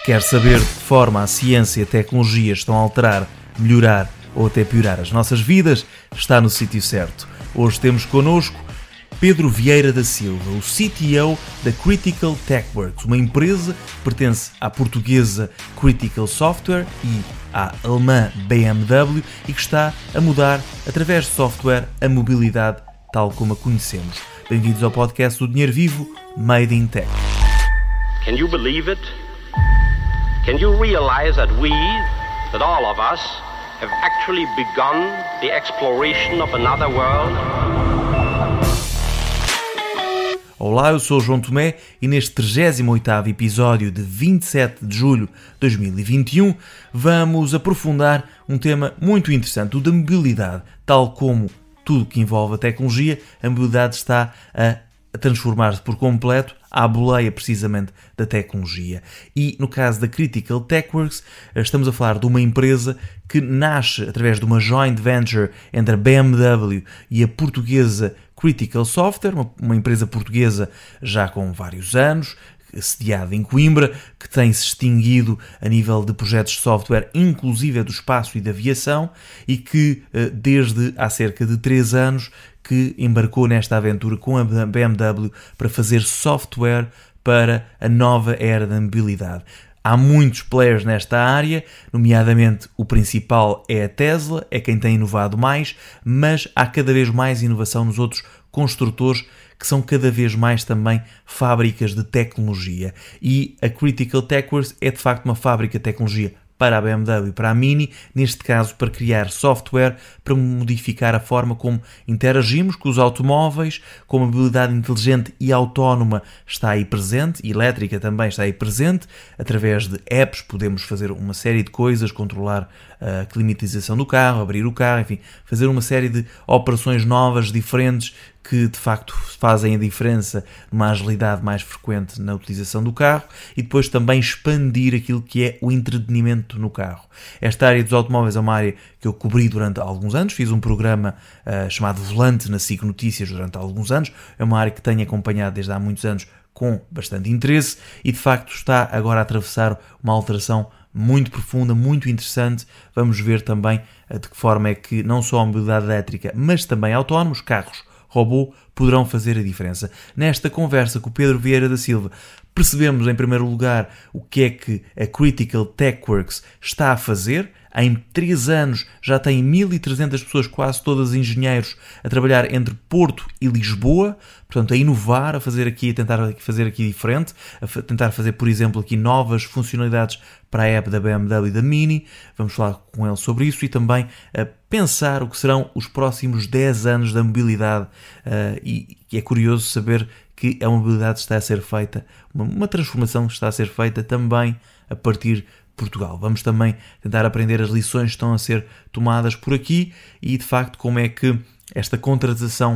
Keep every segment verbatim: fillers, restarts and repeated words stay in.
Quer saber de que forma a ciência e a tecnologia estão a alterar, melhorar ou até piorar as nossas vidas? Está no sítio certo. Hoje temos connosco Pedro Vieira da Silva, o C T O da Critical TechWorks, uma empresa que pertence à portuguesa Critical Software e à alemã B M W e que está a mudar, através de software, a mobilidade tal como a conhecemos. Bem-vindos ao podcast do Dinheiro Vivo, Made in Tech. Can you believe it? Can you realize that we, that all of us, have actually begun the exploration of another world? Olá, eu sou o João Tomé e neste trigésimo oitavo episódio de vinte e sete de julho de dois mil e vinte e um vamos aprofundar um tema muito interessante, o da mobilidade. Tal como tudo que envolve a tecnologia, a mobilidade está a transformar-se por completo à boleia precisamente da tecnologia. E no caso da Critical TechWorks, estamos a falar de uma empresa que nasce através de uma joint venture entre a B M W e a portuguesa Critical Software, uma, uma empresa portuguesa já com vários anos, sediada em Coimbra, que tem se extinguido a nível de projetos de software, inclusive do espaço e da aviação, e que desde há cerca de três anos que embarcou nesta aventura com a B M W para fazer software para a nova era da mobilidade. Há muitos players nesta área, nomeadamente o principal é a Tesla, é quem tem inovado mais, mas há cada vez mais inovação nos outros construtores que são cada vez mais também fábricas de tecnologia. E a Critical TechWorks é de facto uma fábrica de tecnologia para a B M W e para a Mini, neste caso para criar software para modificar a forma como interagimos com os automóveis, como a mobilidade inteligente e autónoma está aí presente, e elétrica também está aí presente, através de apps podemos fazer uma série de coisas, controlar a climatização do carro, abrir o carro, enfim, fazer uma série de operações novas, diferentes, que de facto fazem a diferença numa agilidade mais frequente na utilização do carro e depois também expandir aquilo que é o entretenimento no carro. Esta área dos automóveis é uma área que eu cobri durante alguns anos, fiz um programa uh, chamado Volante na S I C Notícias durante alguns anos, é uma área que tenho acompanhado desde há muitos anos com bastante interesse e de facto está agora a atravessar uma alteração muito profunda, muito interessante. Vamos ver também uh, de que forma é que não só a mobilidade elétrica, mas também autónomos, carros robô, poderão fazer a diferença. Nesta conversa com o Pedro Vieira da Silva, percebemos em primeiro lugar o que é que a Critical TechWorks está a fazer. Em três anos já tem mil e trezentas pessoas, quase todas engenheiros, a trabalhar entre Porto e Lisboa, portanto a inovar, a fazer aqui, a tentar fazer aqui diferente, a tentar fazer, por exemplo, aqui novas funcionalidades para a app da B M W e da Mini. Vamos falar com ele sobre isso e também a pensar o que serão os próximos dez anos da mobilidade uh, e, e é curioso saber que a mobilidade está a ser feita, uma, uma transformação que está a ser feita também a partir de Portugal. Vamos também tentar aprender as lições que estão a ser tomadas por aqui e, de facto, como é que esta contratação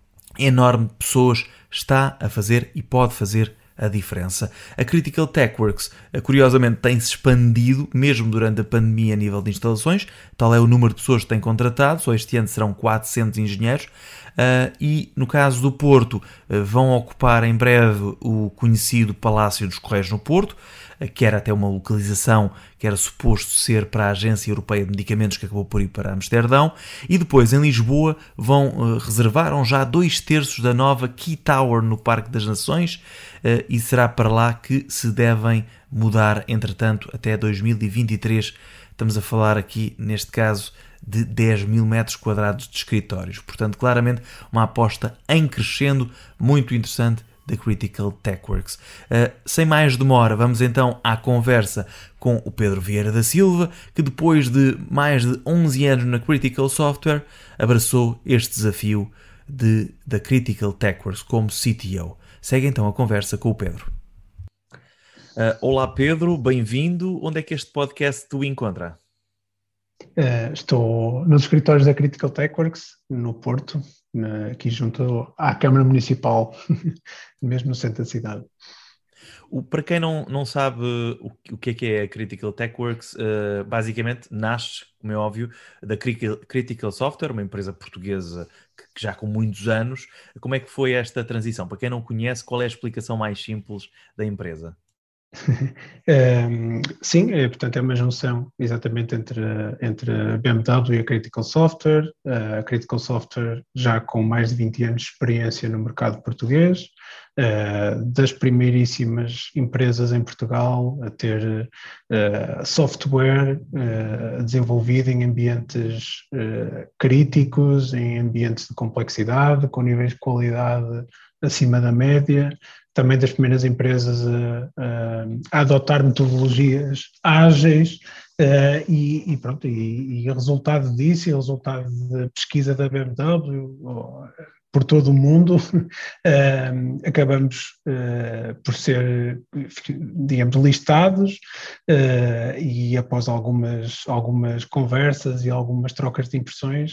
enorme de pessoas está a fazer e pode fazer a diferença. A Critical TechWorks, curiosamente, tem-se expandido, mesmo durante a pandemia, a nível de instalações. Tal é o número de pessoas que tem contratado. Só este ano serão quatrocentos engenheiros. Uh, e, no caso do Porto, uh, vão ocupar em breve o conhecido Palácio dos Correios no Porto, uh, que era até uma localização que era suposto ser para a Agência Europeia de Medicamentos, que acabou por ir para Amsterdão. E depois, em Lisboa, vão uh, reservaram já dois terços da nova Key Tower no Parque das Nações, uh, e será para lá que se devem mudar, entretanto, até dois mil e vinte e três. Estamos a falar aqui, neste caso, de dez mil metros quadrados de escritórios. Portanto, claramente, uma aposta em crescendo muito interessante da Critical TechWorks. Uh, sem mais demora, vamos então à conversa com o Pedro Vieira da Silva, que depois de mais de onze anos na Critical Software, abraçou este desafio de, da Critical TechWorks como C T O. Segue então a conversa com o Pedro. Uh, olá Pedro, bem-vindo. Onde é que este podcast te encontra? Uh, estou nos escritórios da Critical TechWorks, no Porto, na, aqui junto à Câmara Municipal, mesmo no centro da cidade. O, para quem não, não sabe o, o que é que é a Critical TechWorks, uh, basicamente nasce, como é óbvio, da Critical, Critical Software, uma empresa portuguesa que, que já com muitos anos. Como é que foi esta transição? Para quem não conhece, qual é a explicação mais simples da empresa? Um, sim, é, portanto é uma junção exatamente entre, entre a B M W e a Critical Software. Uh, a Critical Software já com mais de vinte anos de experiência no mercado português, uh, das primeiríssimas empresas em Portugal a ter uh, software uh, desenvolvido em ambientes uh, críticos, em ambientes de complexidade, com níveis de qualidade acima da média. Também das primeiras empresas a, a, a adotar metodologias ágeis uh, e, e pronto, e, e o resultado disso, e o resultado da pesquisa da B M W oh, por todo o mundo, uh, acabamos uh, por ser, digamos, listados uh, e após algumas, algumas conversas e algumas trocas de impressões,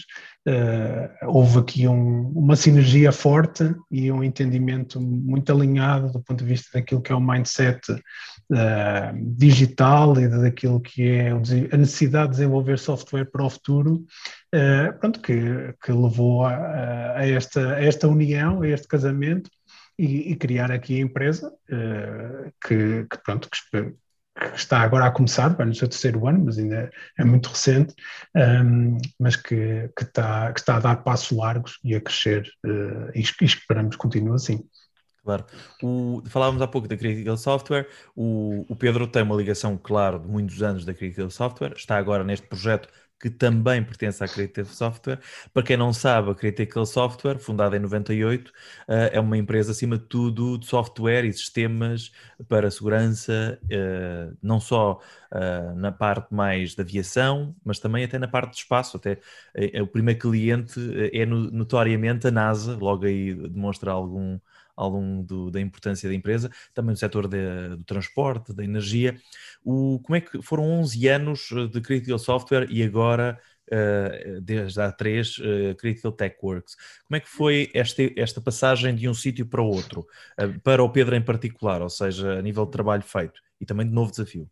uh, houve aqui um, uma sinergia forte e um entendimento muito alinhado do ponto de vista daquilo que é o mindset uh, digital e daquilo que é a necessidade de desenvolver software para o futuro, uh, pronto, que, que levou a, a, esta, a esta união, a este casamento e, e criar aqui a empresa uh, que, que, pronto, que, que está agora a começar, vai no seu terceiro ano, mas ainda é muito recente, um, mas que, que, está, que está a dar passos largos e a crescer uh, e, e esperamos que continue assim. Claro. O, falávamos há pouco da Critical Software, o, o Pedro tem uma ligação, claro, de muitos anos da Critical Software, está agora neste projeto que também pertence à Critical Software. Para quem não sabe, a Critical Software, fundada em noventa e oito, é uma empresa, acima de tudo, de software e sistemas para segurança, não só na parte mais da aviação, mas também até na parte do espaço. Até o primeiro cliente é notoriamente a NASA, logo aí demonstra algum... algum do, da importância da empresa, também no setor de, do transporte, da energia. O, como é que foram onze anos de Critical Software e agora, uh, desde há três, uh, Critical TechWorks. Como é que foi esta, esta passagem de um sítio para o outro, uh, para o Pedro em particular, ou seja, a nível de trabalho feito e também de novo desafio?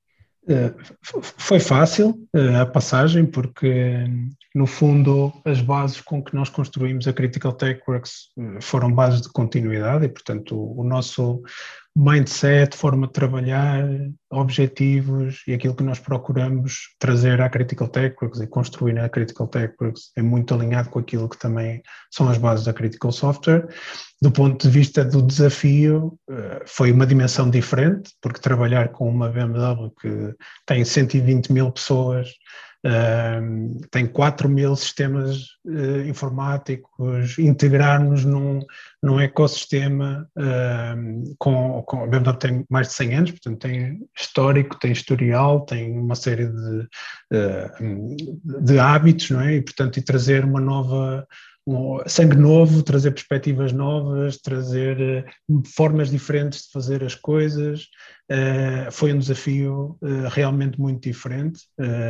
Foi fácil a passagem, porque no fundo as bases com que nós construímos a Critical TechWorks foram bases de continuidade e, portanto, o nosso mindset, forma de trabalhar, objetivos e aquilo que nós procuramos trazer à Critical TechWorks e construir na Critical TechWorks é muito alinhado com aquilo que também são as bases da Critical Software. Do ponto de vista do desafio, foi uma dimensão diferente, porque trabalhar com uma B M W que tem cento e vinte mil pessoas, Uh, tem quatro mil sistemas uh, informáticos, integrar-nos num, num ecossistema uh, com, com a B M W tem mais de cem anos, portanto tem histórico, tem historial, tem uma série de, uh, de hábitos, não é? E portanto e trazer uma nova um sangue novo, trazer perspectivas novas, trazer uh, formas diferentes de fazer as coisas. Uh, foi um desafio uh, realmente muito diferente.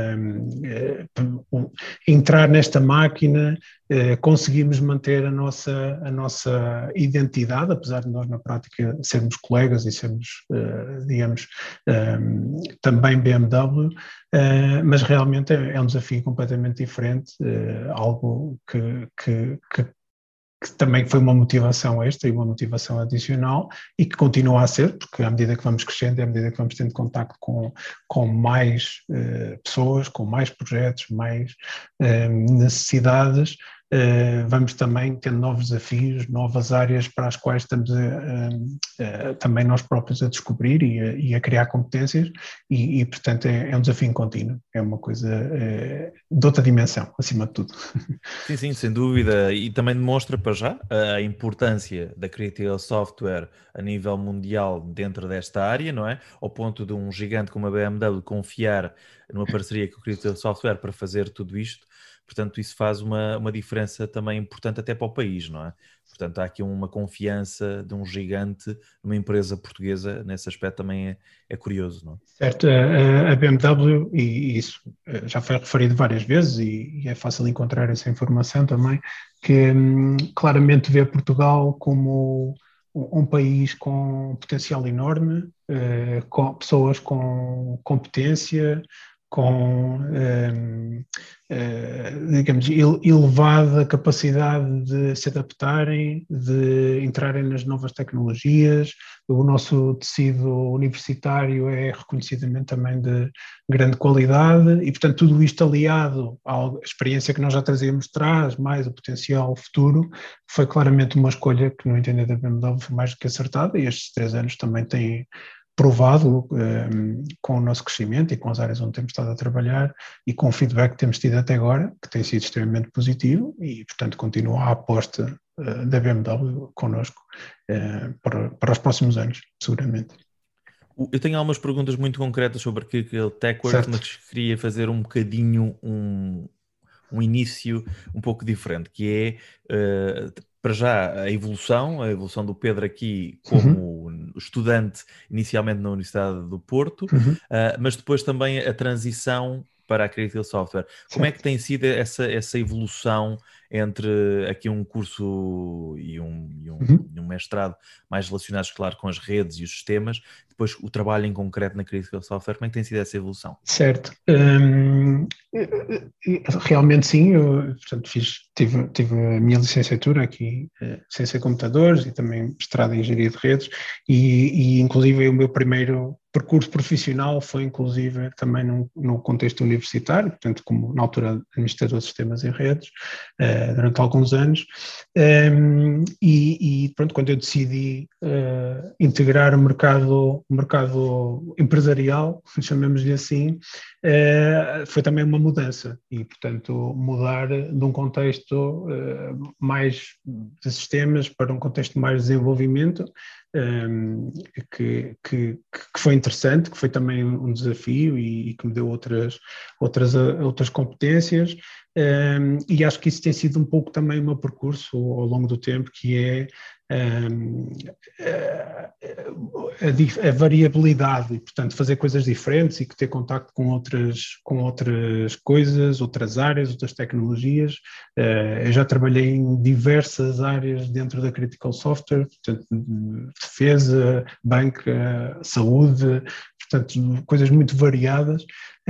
Uh, uh, entrar nesta máquina, uh, conseguimos manter a nossa, a nossa identidade, apesar de nós na prática sermos colegas e sermos, uh, digamos, um, também B M W, uh, mas realmente é, é um desafio completamente diferente, uh, algo que, que, que que também foi uma motivação extra e uma motivação adicional e que continua a ser, porque à medida que vamos crescendo e à medida que vamos tendo contacto com, com mais uh, pessoas, com mais projetos, mais uh, necessidades, Uh, vamos também tendo novos desafios, novas áreas para as quais estamos a, a, a, também nós próprios a descobrir e a, e a criar competências e, e portanto, é, é um desafio contínuo, é uma coisa é, de outra dimensão, acima de tudo. Sim, sim, sem dúvida, e também demonstra para já a importância da Critical Software a nível mundial dentro desta área, não é? Ao ponto de um gigante como a B M W confiar numa parceria com a Critical Software para fazer tudo isto. Portanto, isso faz uma, uma diferença também importante até para o país, não é? Portanto, há aqui uma confiança de um gigante numa empresa portuguesa, nesse aspecto também é, é curioso, não é? Certo, a, a B M W, e isso já foi referido várias vezes e, e é fácil encontrar essa informação também, que hum, claramente vê Portugal como um país com potencial enorme, eh, com pessoas com competência, com um, uh, digamos, elevada capacidade de se adaptarem, de entrarem nas novas tecnologias. O nosso tecido universitário é reconhecidamente também de grande qualidade e, portanto, tudo isto aliado à experiência que nós já trazíamos de trás, mais o potencial futuro, foi claramente uma escolha que, no entender da B M W, foi mais do que acertada, e estes três anos também têm provado um, com o nosso crescimento e com as áreas onde temos estado a trabalhar e com o feedback que temos tido até agora, que tem sido extremamente positivo e, portanto, continua a aposta uh, da B M W connosco uh, para, para os próximos anos, seguramente. Eu tenho algumas perguntas muito concretas sobre aquele TechWorks, mas queria fazer um bocadinho um, um início um pouco diferente, que é, uh, para já, a evolução, a evolução do Pedro aqui como uhum. estudante inicialmente na Universidade do Porto, uhum. uh, mas depois também a transição para a Critical Software. Certo. Como é que tem sido essa, essa evolução entre aqui um curso e um, e, um, uhum. e um mestrado mais relacionados, claro, com as redes e os sistemas, depois o trabalho em concreto na Critical Software, como é que tem sido essa evolução? Certo. Hum, realmente sim, eu portanto, fiz, tive, tive a minha licenciatura aqui em Ciência de Computadores e também mestrado em Engenharia de Redes e, e inclusive o meu primeiro percurso profissional foi inclusive também no, no contexto universitário, portanto como na altura administrador de sistemas e redes, uh, durante alguns anos, um, e, e pronto, quando eu decidi uh, integrar o mercado, o mercado empresarial, chamemos-lhe assim, uh, foi também uma mudança e portanto mudar de um contexto uh, mais de sistemas para um contexto mais de desenvolvimento, Um, que, que, que foi interessante, que foi também um desafio e, e que me deu outras, outras, outras competências, um, e acho que isso tem sido um pouco também o meu percurso ao longo do tempo, que é um, a, a, a variabilidade e, portanto, fazer coisas diferentes e que ter contacto com outras, com outras coisas, outras áreas, outras tecnologias. Uh, eu já trabalhei em diversas áreas dentro da Critical Software, portanto, defesa, banca, saúde, portanto, coisas muito variadas,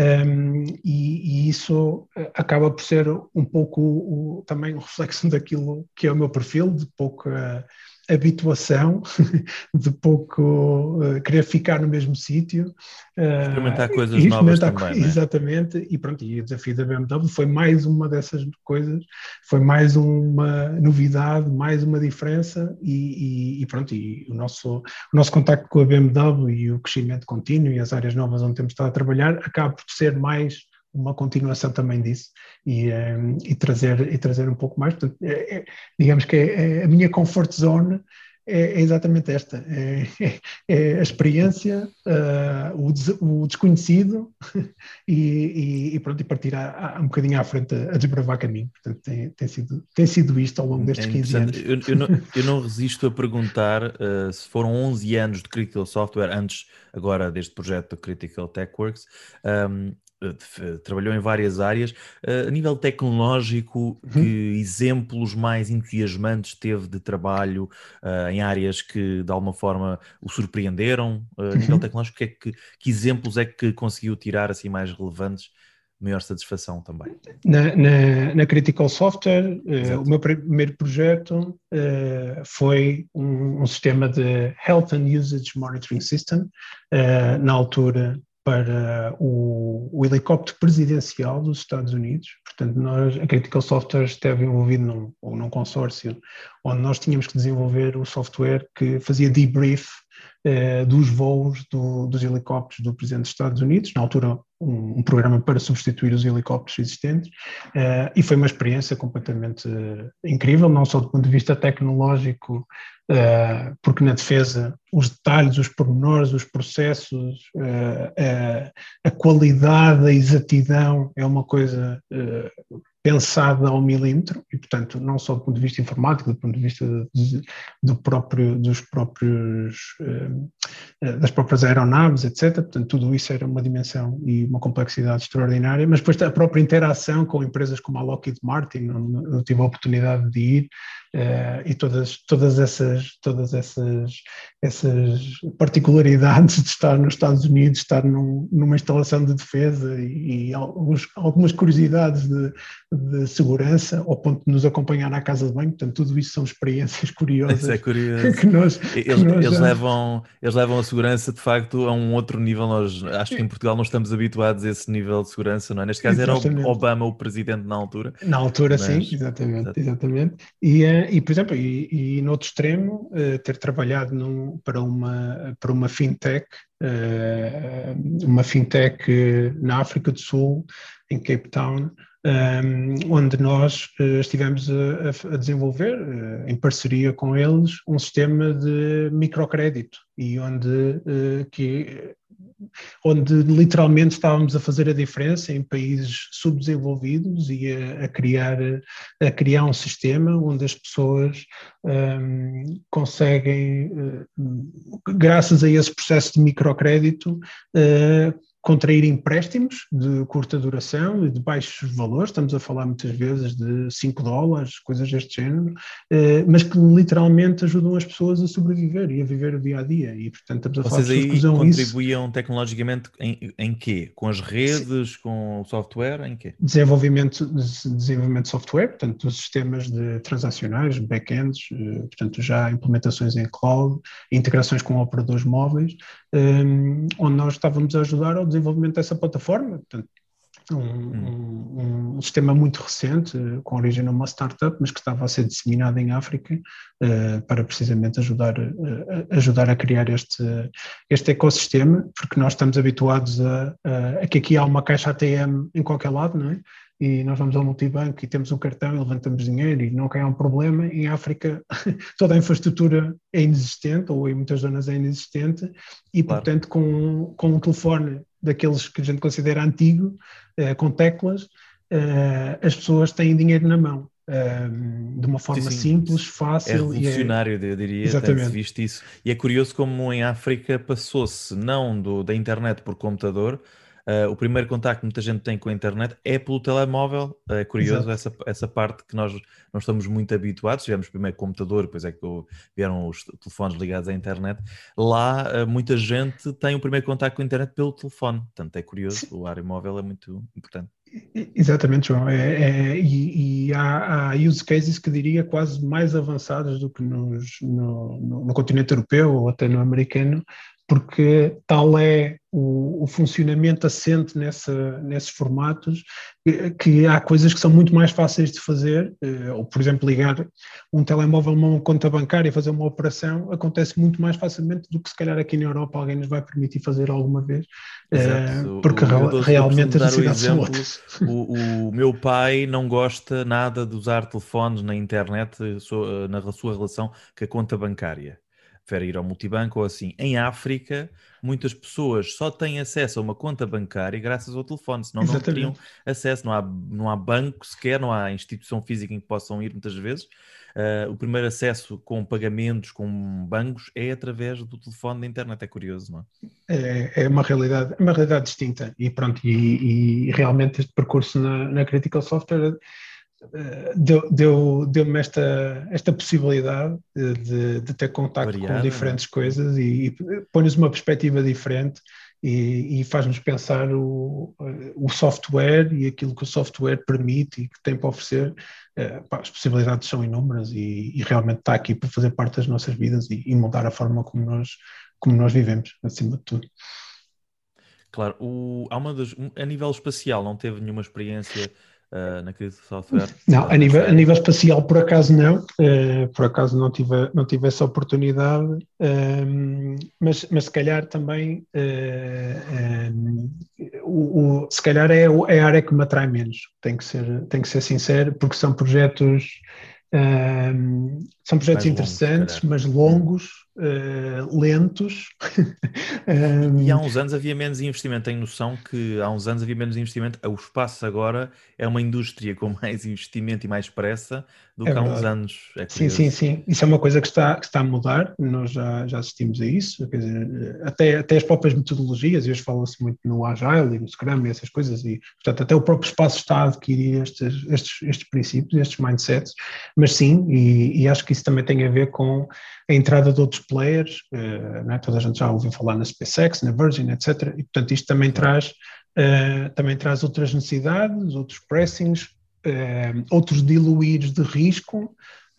um, e, e isso acaba por ser um pouco o, também um reflexo daquilo que é o meu perfil, de pouca habituação, de pouco uh, querer ficar no mesmo sítio. Experimentar uh, coisas novas também, co- não é? Exatamente, e pronto, e o desafio da B M W foi mais uma dessas coisas, foi mais uma novidade, mais uma diferença, e, e, e pronto, e o nosso, o nosso contacto com a B M W e o crescimento contínuo e as áreas novas onde temos estado a trabalhar, acaba por ser mais uma continuação também disso e, um, e, trazer, e trazer um pouco mais. Portanto, é, é, digamos que é, é a minha comfort zone é, é exatamente esta, é, é, é a experiência, uh, o, des, o desconhecido e, e, e pronto, e partir a, a, um bocadinho à frente a, a desbravar caminho. Portanto, tem, tem, sido, tem sido isto ao longo destes é quinze anos. Eu, eu, não, eu não resisto a perguntar uh, se foram onze anos de Critical Software, antes agora deste projeto do Critical TechWorks, um, trabalhou em várias áreas. A nível tecnológico, uhum. que exemplos mais entusiasmantes teve de trabalho uh, em áreas que de alguma forma o surpreenderam? Uh, a nível uhum. tecnológico, que, é que, que exemplos é que conseguiu tirar assim mais relevantes? Maior satisfação também. Na, na, na Critical Software, uh, o meu primeiro projeto uh, foi um, um sistema de Health and Usage Monitoring System, uh, na altura para o, o helicóptero presidencial dos Estados Unidos. Portanto, nós, a Critical Software esteve envolvido num, num consórcio onde nós tínhamos que desenvolver o software que fazia debrief eh, dos voos do, dos helicópteros do Presidente dos Estados Unidos, na altura um, um programa para substituir os helicópteros existentes, eh, e foi uma experiência completamente eh, incrível, não só do ponto de vista tecnológico, Uh, porque na defesa os detalhes, os pormenores, os processos, uh, uh, a qualidade, a exatidão é uma coisa uh, pensada ao milímetro e, portanto, não só do ponto de vista informático, do ponto de vista de, do próprio, dos próprios, uh, uh, das próprias aeronaves, etcétera. Portanto, tudo isso era uma dimensão e uma complexidade extraordinária, mas depois a própria interação com empresas como a Lockheed Martin, onde eu tive a oportunidade de ir, uh, e todas, todas, essas, todas essas, essas particularidades de estar nos Estados Unidos, estar num, numa instalação de defesa e, e alguns, algumas curiosidades de, de segurança, ao ponto de nos acompanhar à casa de banho. Portanto, tudo isso são experiências curiosas. Isso é curioso. Que nós, eles, que nós eles, já... levam, eles levam a segurança, de facto, a um outro nível. Nós, acho que em Portugal não estamos habituados a esse nível de segurança, não é? Neste caso era o Obama o presidente na altura. Na altura, mas... sim, exatamente. exatamente. E, e, por exemplo, e, e no outro extremo, ter trabalhado num, para, uma, para uma fintech, uma fintech na África do Sul, em Cape Town, Um, onde nós uh, estivemos a, a desenvolver, uh, em parceria com eles, um sistema de microcrédito e onde, uh, que, onde literalmente estávamos a fazer a diferença em países subdesenvolvidos e a, a, criar, a criar um sistema onde as pessoas um, conseguem, uh, graças a esse processo de microcrédito, uh, contrair empréstimos de curta duração e de baixos valores, estamos a falar muitas vezes de cinco dólares, coisas deste género, mas que literalmente ajudam as pessoas a sobreviver e a viver o dia-a-dia. E, portanto, estamos a falar Vocês de pessoas aí que usam contribuíam isso. tecnologicamente em, em quê? Com as redes, Sim. com o software, em quê? Desenvolvimento, desenvolvimento de software, portanto, os sistemas de transacionais, back-ends, portanto, já implementações em cloud, integrações com operadores móveis, onde nós estávamos a ajudar ao desenvolvimento dessa plataforma, portanto, um, hum. um, um sistema muito recente, com origem numa startup, mas que estava a ser disseminado em África, uh, para precisamente ajudar, uh, ajudar a criar este, este ecossistema, porque nós estamos habituados a, a, a que aqui há uma caixa A T M em qualquer lado, não é? E nós vamos ao multibanco e temos o cartão e levantamos dinheiro e não cai um problema. Em África toda a infraestrutura é inexistente, ou em muitas zonas é inexistente, e claro. Portanto com, com um telefone daqueles que a gente considera antigo, eh, com teclas, eh, as pessoas têm dinheiro na mão. Uh, de uma forma sim, sim. simples, fácil. É revolucionário, é... eu diria, Exatamente. tem-se visto isso. E é curioso como em África passou-se não do, da internet por computador. Uh, o primeiro contacto que muita gente tem com a internet é pelo telemóvel. Uh, é curioso essa, essa parte que nós não estamos muito habituados. Tivemos primeiro computador, depois é que vieram os telefones ligados à internet. Lá, uh, muita gente tem o primeiro contacto com a internet pelo telefone. Portanto, é curioso. Sim. O área móvel é muito importante. Exatamente, João. É, é, e e há, há use cases que diria quase mais avançados do que nos, no, no, no continente europeu ou até no americano, porque tal é o, o funcionamento assente nessa, nesses formatos, que, que há coisas que são muito mais fáceis de fazer, ou por exemplo ligar um telemóvel a uma conta bancária e fazer uma operação, acontece muito mais facilmente do que se calhar aqui na Europa alguém nos vai permitir fazer alguma vez. Exato. Porque o, eu dou, realmente eu as necessidades são outras. O, o meu pai não gosta nada de usar telefones na internet na sua relação com a conta bancária. Prefere ir ao multibanco ou assim. Em África, muitas pessoas só têm acesso a uma conta bancária graças ao telefone, senão Exatamente. Não teriam acesso. Não há, não há banco sequer, não há instituição física em que possam ir muitas vezes. Uh, o primeiro acesso com pagamentos, com bancos, é através do telefone da internet. É curioso, não é? É, é uma realidade, uma realidade distinta. E pronto, e, e realmente este percurso na, na Critical Software deu, deu, deu-me esta, esta possibilidade de, de ter contacto Variada, com diferentes não? coisas e, e põe-nos uma perspectiva diferente e, e faz-nos pensar o, o software e aquilo que o software permite e que tem para oferecer. Pá, as possibilidades são inúmeras e, e realmente está aqui para fazer parte das nossas vidas e, e mudar a forma como nós, como nós vivemos, acima de tudo. Claro, o, há uma das, a nível espacial não teve nenhuma experiência Uh, na Critical Software? Não, a nível, a nível espacial por acaso não, uh, por acaso não tive, não tive essa oportunidade, uh, mas, mas se calhar também uh, um, o, o, se calhar é, é a área que me atrai menos, tenho que ser, tenho que ser sincero, porque são projetos uh, são projetos mais interessantes, longos, mas longos, uh, lentos. um... E há uns anos havia menos investimento. Tenho noção que há uns anos havia menos investimento. O espaço agora é uma indústria com mais investimento e mais pressa do é que há verdade. uns anos. É sim, sim, sim. Isso é uma coisa que está, que está a mudar. Nós já, já assistimos a isso. Quer dizer, até, até as próprias metodologias, e hoje fala-se muito no Agile e no Scrum e essas coisas, e portanto até o próprio espaço está a adquirir estes, estes, estes princípios, estes mindsets. Mas sim, e, e acho que isso também tem a ver com a entrada de outros players, uh, não é? Toda a gente já ouviu falar na SpaceX, na Virgin, etcétera. E portanto isto também, claro. traz, uh, também traz outras necessidades, outros pressings, uh, outros diluídos de risco,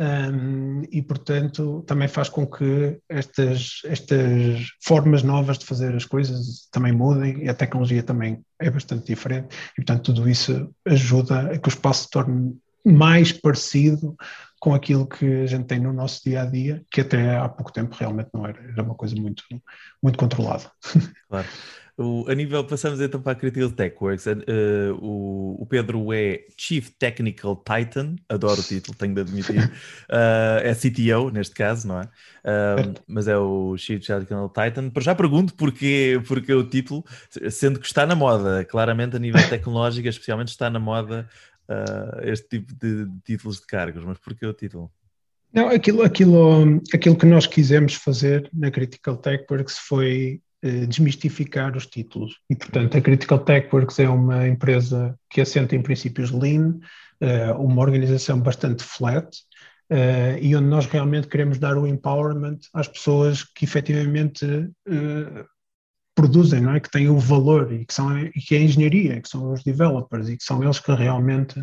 um, e portanto também faz com que estas, estas formas novas de fazer as coisas também mudem, e a tecnologia também é bastante diferente, e portanto tudo isso ajuda a que o espaço se torne mais parecido com aquilo que a gente tem no nosso dia-a-dia, que até há pouco tempo realmente não era, era uma coisa muito, muito controlada. Claro. O, a nível, passamos então para a Critical TechWorks, uh, o, o Pedro é Chief Technical Titan, adoro o título, tenho de admitir, uh, é C T O neste caso, não é? Uh, mas é o Chief Technical Titan. Para já pergunto porque, porque o título, sendo que está na moda, claramente a nível tecnológico, especialmente está na moda Uh, este tipo de, de títulos de cargos, mas porquê o título? Não, aquilo, aquilo, aquilo que nós quisemos fazer na Critical TechWorks foi uh, desmistificar os títulos, e portanto a Critical TechWorks é uma empresa que assenta em princípios Lean, uh, uma organização bastante flat, uh, e onde nós realmente queremos dar o empowerment às pessoas que efetivamente uh, produzem, não é? Que têm o valor, e que, são, e que é a engenharia, que são os developers, e que são eles que realmente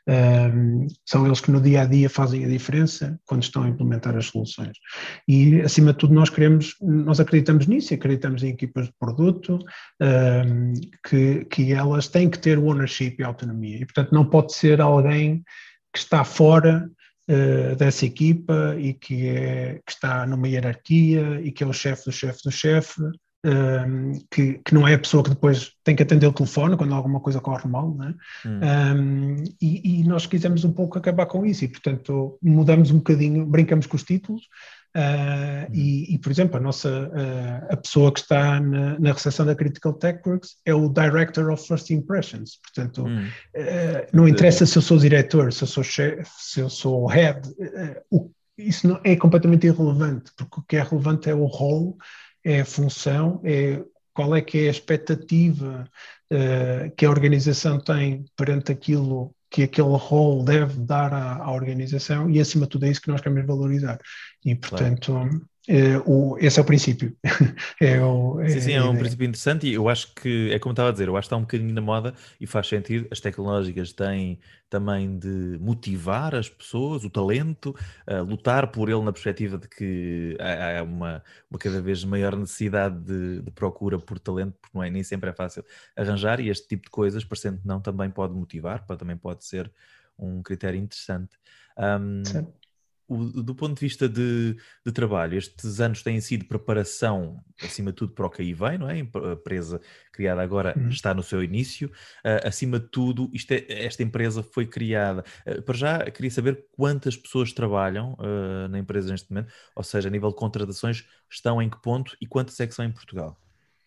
um, são eles que no dia a dia fazem a diferença quando estão a implementar as soluções. E acima de tudo nós queremos, nós acreditamos nisso, e acreditamos em equipas de produto, um, que, que elas têm que ter o ownership e a autonomia, e portanto não pode ser alguém que está fora uh, dessa equipa e que, é, que está numa hierarquia e que é o chefe do chefe do chefe, Um, que, que não é a pessoa que depois tem que atender o telefone quando alguma coisa corre mal, não é? Hum. Um, e, e nós quisemos um pouco acabar com isso, e portanto mudamos um bocadinho, brincamos com os títulos, uh, hum. e, e por exemplo a nossa uh, a pessoa que está na, na recepção da Critical TechWorks é o Director of First Impressions, portanto hum. uh, não interessa se eu sou diretor, se eu sou chefe, se eu sou head, uh, o, isso não, é completamente irrelevante, porque o que é relevante é o role, é a função, é qual é que é a expectativa uh, que a organização tem perante aquilo que aquele rol deve dar à, à organização, e acima de tudo é isso que nós queremos valorizar. E portanto, claro. uh, o, esse é o princípio. é o, é sim, sim, é um princípio interessante, e eu acho que, é como estava a dizer, eu acho que está um bocadinho na moda e faz sentido. As tecnológicas têm também de motivar as pessoas, o talento, uh, lutar por ele na perspectiva de que há, há uma, uma cada vez maior necessidade de, de procura por talento, porque não é, nem sempre é fácil arranjar, e este tipo de coisas, parecendo que não, também pode motivar, também pode ser um critério interessante. Um, o, do ponto de vista de, de trabalho, estes anos têm sido preparação, acima de tudo, para o que aí vem, não é? A empresa criada agora uhum. está no seu início. Uh, acima de tudo, isto é, esta empresa foi criada... Uh, para já, queria saber quantas pessoas trabalham uh, na empresa neste momento, ou seja, a nível de contratações, estão em que ponto e quantas é que são em Portugal?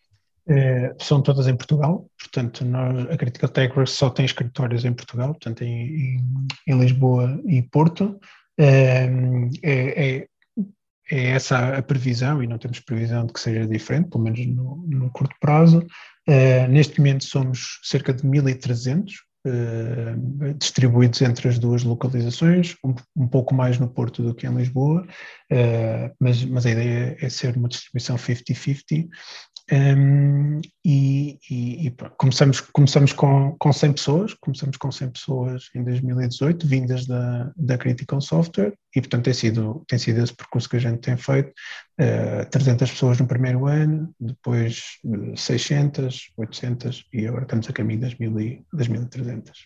É, são todas em Portugal, portanto nós, a Critical TechWorks só tem escritórios em Portugal, portanto em, em, em Lisboa e Porto. É, é, é essa a previsão, e não temos previsão de que seja diferente, pelo menos no, no curto prazo. É, neste momento somos cerca de mil e trezentos, é, distribuídos entre as duas localizações, um, um pouco mais no Porto do que em Lisboa, é, mas, mas a ideia é ser uma distribuição cinquenta cinquenta. Um, e, e, e começamos, começamos com, com cem pessoas, começamos com cem pessoas em dois mil e dezoito, vindas da, da Critical Software, e portanto tem sido, tem sido esse percurso que a gente tem feito, uh, trezentas pessoas no primeiro ano, depois uh, seiscentas, oitocentas, e agora estamos a caminho das mil e trezentas.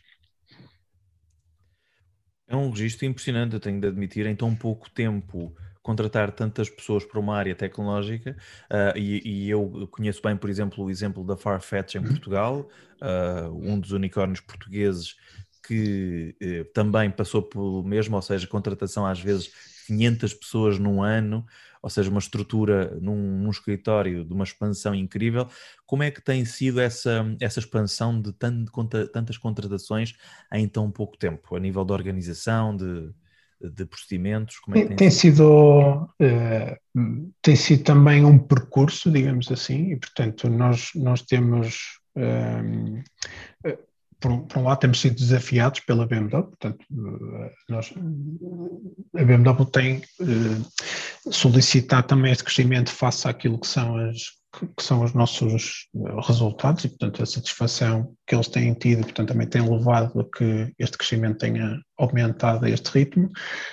É um registro impressionante, eu tenho de admitir, em tão pouco tempo contratar tantas pessoas para uma área tecnológica, uh, e, e eu conheço bem, por exemplo, o exemplo da Farfetch em Portugal, uh, um dos unicórnios portugueses que uh, também passou pelo mesmo, ou seja, contratação às vezes quinhentas pessoas num ano, ou seja, uma estrutura num, num escritório de uma expansão incrível. Como é que tem sido essa, essa expansão de tanto, tantas contratações em tão pouco tempo, a nível de organização, de, de procedimentos? Como é que tem, tem sido? sido uh, tem sido também um percurso, digamos assim, e portanto nós, nós temos um, uh, Por um, por um lado temos sido desafiados pela B M W, portanto, nós, a B M W tem eh, solicitado também este crescimento face àquilo que são, as, que são os nossos resultados e, portanto, a satisfação que eles têm tido, portanto, também tem levado a que este crescimento tenha aumentado a este ritmo.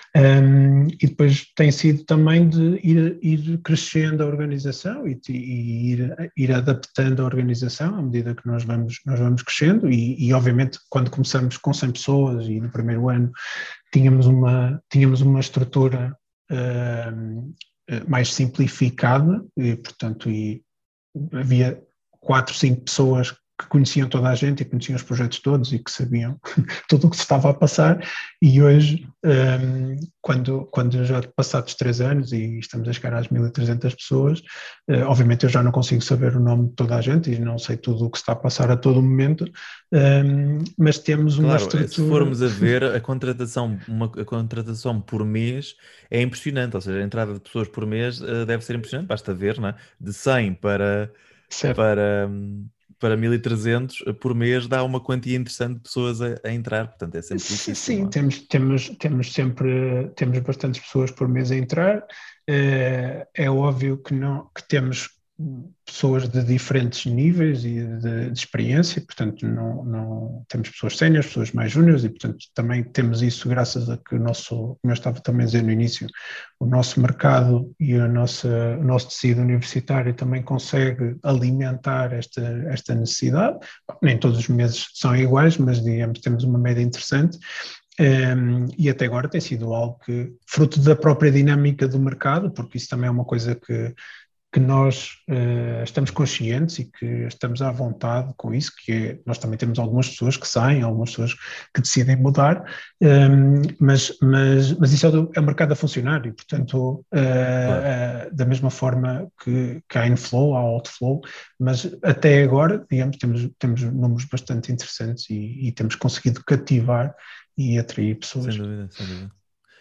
Um, e depois tem sido também de ir, ir crescendo a organização e, e ir, ir adaptando a organização à medida que nós vamos, nós vamos crescendo e, e, obviamente, quando começamos com cem pessoas e no primeiro ano tínhamos uma, tínhamos uma estrutura uh, mais simplificada e, portanto, e havia quatro, cinco pessoas que conheciam toda a gente e conheciam os projetos todos e que sabiam tudo o que se estava a passar, e hoje, um, quando, quando já passados três anos e estamos a chegar às mil e trezentas pessoas, uh, obviamente eu já não consigo saber o nome de toda a gente e não sei tudo o que se está a passar a todo momento, um, mas temos uma claro, estrutura... se formos a ver, a contratação, uma, a contratação por mês é impressionante, ou seja, a entrada de pessoas por mês uh, deve ser impressionante, basta ver, não é? De cem para... Certo. para um, para mil e trezentos por mês dá uma quantia interessante de pessoas a, a entrar, portanto é sempre difícil. Sim, não é? temos, temos, temos sempre, temos bastantes pessoas por mês a entrar, é, é óbvio que, não, que temos pessoas de diferentes níveis e de, de experiência, portanto não, não temos pessoas séniores, pessoas mais júniores e portanto também temos isso graças a que o nosso, como eu estava também a dizer no início, o nosso mercado e a nossa, o nosso tecido universitário também consegue alimentar esta, esta necessidade. Nem todos os meses são iguais, mas digamos temos uma média interessante. Um, e até agora tem sido algo que, fruto da própria dinâmica do mercado, porque isso também é uma coisa que que nós uh, estamos conscientes e que estamos à vontade com isso, que é, nós também temos algumas pessoas que saem, algumas pessoas que decidem mudar, um, mas, mas, mas isso é, do, é o mercado a funcionar e, portanto, uh, claro. uh, da mesma forma que, que há inflow, há outflow, mas até agora, digamos, temos, temos números bastante interessantes e, e temos conseguido cativar e atrair pessoas. Sem dúvida, sem dúvida.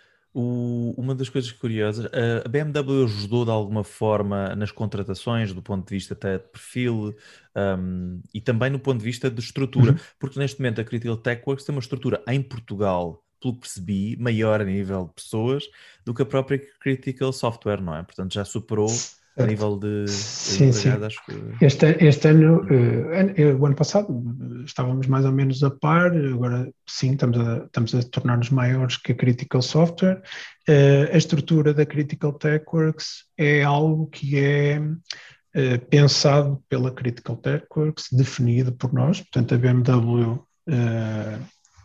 O, uma das coisas curiosas, a B M W ajudou de alguma forma nas contratações, do ponto de vista até de perfil um, e também no ponto de vista de estrutura, uhum. porque neste momento a Critical TechWorks tem uma estrutura em Portugal, pelo que percebi, maior a nível de pessoas do que a própria Critical Software, não é? Portanto já superou a nível de, sim, de sim. acho que... Este, este ano, uh, o ano passado estávamos mais ou menos a par, agora sim estamos a, estamos a tornar-nos maiores que a Critical Software. Uh, a estrutura da Critical TechWorks é algo que é uh, pensado pela Critical TechWorks, definido por nós, portanto a B M W uh,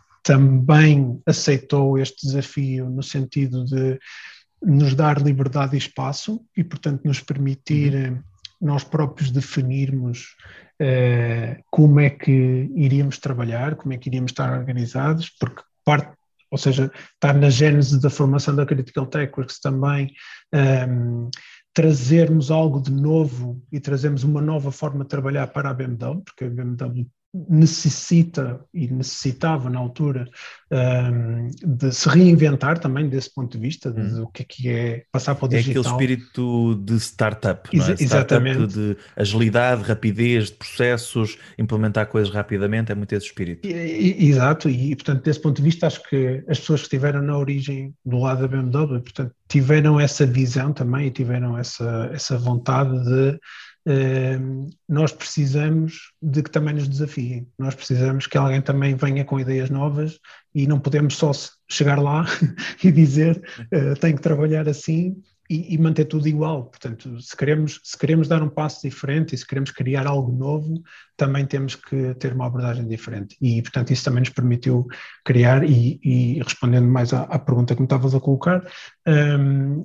também aceitou este desafio no sentido de nos dar liberdade e espaço e, portanto, nos permitir uhum. nós próprios definirmos uh, como é que iríamos trabalhar, como é que iríamos estar organizados, porque parte, ou seja, está na gênese da formação da Critical TechWorks também um, trazermos algo de novo e trazermos uma nova forma de trabalhar para a B M W, porque a B M W necessita e necessitava na altura um, de se reinventar também desse ponto de vista, de, hum. de o que é que é passar para o digital. É aquele espírito de startup, não é? Ex- exatamente. Startup de agilidade, rapidez, de processos, implementar coisas rapidamente, é muito esse espírito. E, e, exato, e portanto desse ponto de vista acho que as pessoas que estiveram na origem do lado da B M W, portanto tiveram essa visão também e tiveram essa, essa vontade de Uh, nós precisamos de que também nos desafiem, nós precisamos que alguém também venha com ideias novas e não podemos só chegar lá e dizer uh, tenho que trabalhar assim e, e manter tudo igual. Portanto, se queremos, se queremos dar um passo diferente e se queremos criar algo novo, também temos que ter uma abordagem diferente e, portanto, isso também nos permitiu criar e, e respondendo mais à, à pergunta que me estavas a colocar, um,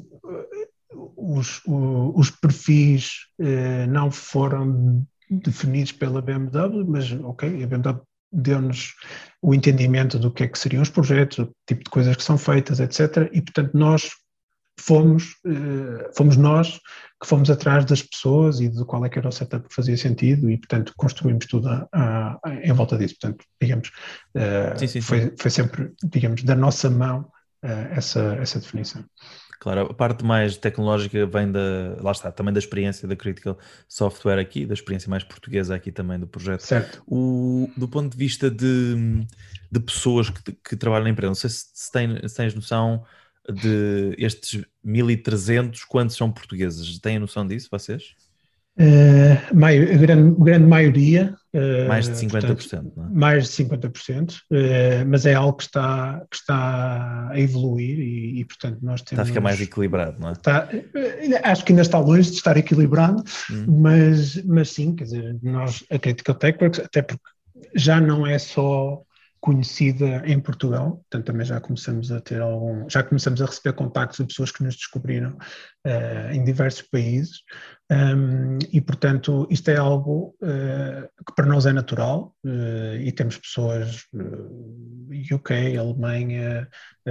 Os, os perfis eh, não foram definidos pela B M W, mas ok, a B M W deu-nos o entendimento do que é que seriam os projetos, o tipo de coisas que são feitas, etcétera. E portanto nós fomos, uh, fomos nós que fomos atrás das pessoas e de qual é que era o setup que fazia sentido e, portanto, construímos tudo a, a, a, em volta disso. Portanto, digamos, uh, sim, sim, foi, sim. foi sempre, digamos, da nossa mão uh, essa, essa definição. Claro, a parte mais tecnológica vem da, lá está, também da experiência da Critical Software aqui, da experiência mais portuguesa aqui também do projeto. Certo. O, do ponto de vista de, de pessoas que, que trabalham na empresa, não sei se, se, tem, se tens noção de estes mil e trezentos, quantos são portugueses? Têm noção disso, vocês? Uh, mai, a grande, grande maioria, uh, mais de cinquenta por cento, portanto, não é? Mais de cinquenta por cento, uh, mas é algo que está, que está a evoluir e, e, portanto, nós temos... Está a ficar mais equilibrado, não é? Está, acho que ainda está longe de estar equilibrado, hum. mas, mas sim, quer dizer, nós, a Critical TechWorks, até porque já não é só conhecida em Portugal, portanto também já começamos a ter algum, já começamos a receber contactos de pessoas que nos descobriram uh, em diversos países, um, e portanto isto é algo uh, que para nós é natural, uh, e temos pessoas uh, U K, Alemanha,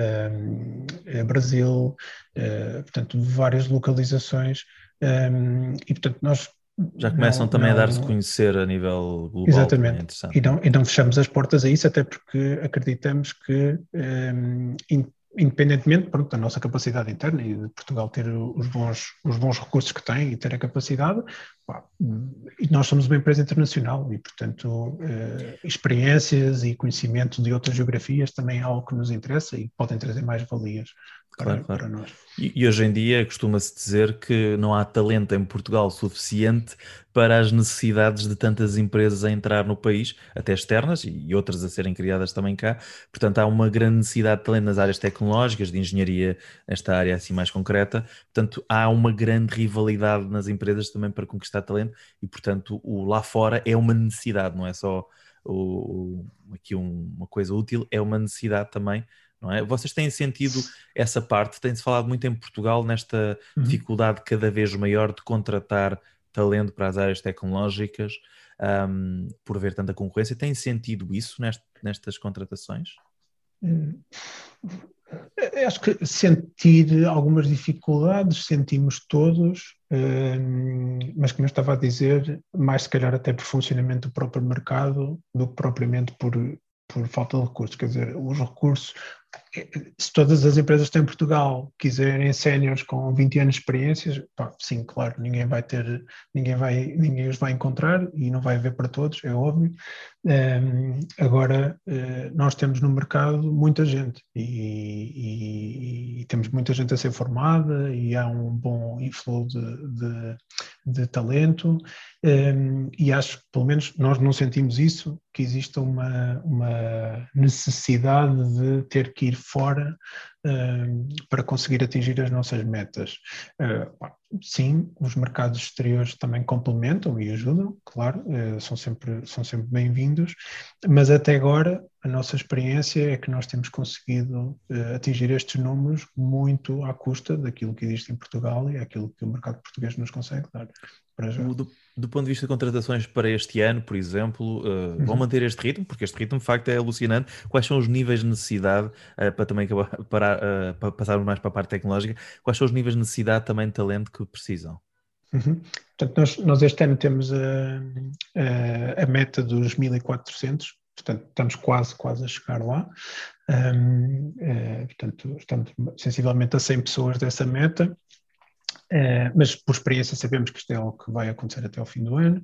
uh, Brasil, uh, portanto de várias localizações, um, e portanto nós já começam não, também não, a dar-se conhecer a nível global. Exatamente, é interessante. E, não, e não fechamos as portas a isso, até porque acreditamos que, um, independentemente pronto, da nossa capacidade interna e de Portugal ter os bons, os bons recursos que tem e ter a capacidade, pá, e nós somos uma empresa internacional e, portanto, uh, experiências e conhecimento de outras geografias também é algo que nos interessa e podem trazer mais valias. Para, Claro, claro. para nós. E, e hoje em dia costuma-se dizer que não há talento em Portugal suficiente para as necessidades de tantas empresas a entrar no país, até externas e outras a serem criadas também cá. Portanto, há uma grande necessidade de talento nas áreas tecnológicas, de engenharia, nesta área assim mais concreta. Portanto, há uma grande rivalidade nas empresas também para conquistar talento e, portanto, o lá fora é uma necessidade, não é só o, o, aqui um, uma coisa útil, é uma necessidade também. Não é? Vocês têm sentido essa parte, tem-se falado muito em Portugal nesta uhum. dificuldade cada vez maior de contratar talento para as áreas tecnológicas, um, por haver tanta concorrência. Tem sentido isso nest, nestas contratações? Hum, acho que sentir algumas dificuldades sentimos todos, hum, mas como eu estava a dizer, mais se calhar até por funcionamento do próprio mercado do que propriamente por, por falta de recursos. Quer dizer, os recursos, se todas as empresas que têm em Portugal quiserem séniores com vinte anos de experiências, pá, sim, claro, ninguém vai ter, ninguém, vai, ninguém os vai encontrar e não vai haver para todos, é óbvio. Um, agora, uh, nós temos no mercado muita gente e, e, e temos muita gente a ser formada e há um bom inflow de, de, de talento, um, e acho que pelo menos nós não sentimos isso, que exista uma, uma necessidade de ter que ir fora uh, para conseguir atingir as nossas metas. Uh, sim, os mercados exteriores também complementam e ajudam, claro, uh, são sempre, são sempre bem-vindos, mas até agora a nossa experiência é que nós temos conseguido uh, atingir estes números muito à custa daquilo que existe em Portugal e aquilo que o mercado português nos consegue dar. Para já. Do, do ponto de vista de contratações para este ano, por exemplo, uh, uhum. vão manter este ritmo? Porque este ritmo, de facto, é alucinante. Quais são os níveis de necessidade, uh, para também para, uh, para passarmos mais para a parte tecnológica, quais são os níveis de necessidade também de talento que precisam? Uhum. Portanto, nós, nós este ano temos a, a, a meta dos mil e quatrocentos, portanto, estamos quase, quase a chegar lá. Um, uh, portanto, estamos sensivelmente a cem pessoas dessa meta. Uh, mas por experiência sabemos que isto é algo que vai acontecer até ao fim do ano,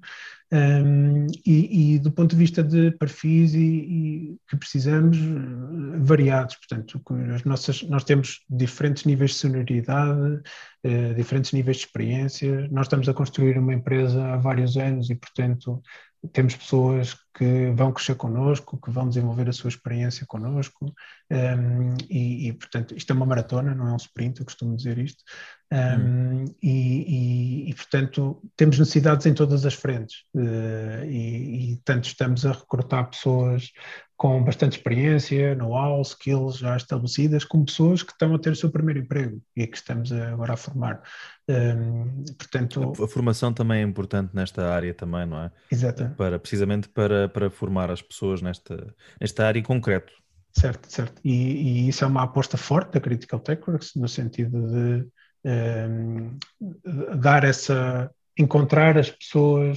um, e, e do ponto de vista de perfis e, e que precisamos, uh, variados, portanto as nossas, nós temos diferentes níveis de senioridade, uh, diferentes níveis de experiência, nós estamos a construir uma empresa há vários anos e portanto temos pessoas que vão crescer connosco, que vão desenvolver a sua experiência connosco, um, e, e, portanto, isto é uma maratona, não é um sprint, eu costumo dizer isto, um, hum. e, e, e, portanto, temos necessidades em todas as frentes, uh, e, e, tanto estamos a recrutar pessoas com bastante experiência, know-how, skills já estabelecidas, como pessoas que estão a ter o seu primeiro emprego e que estamos agora a formar. Um, portanto, a, a formação também é importante nesta área também, não é? Exato. Para, precisamente para, para formar as pessoas nesta, nesta área em concreto. Certo, certo. E, e isso é uma aposta forte da Critical TechWorks, no sentido de um, dar essa, encontrar as pessoas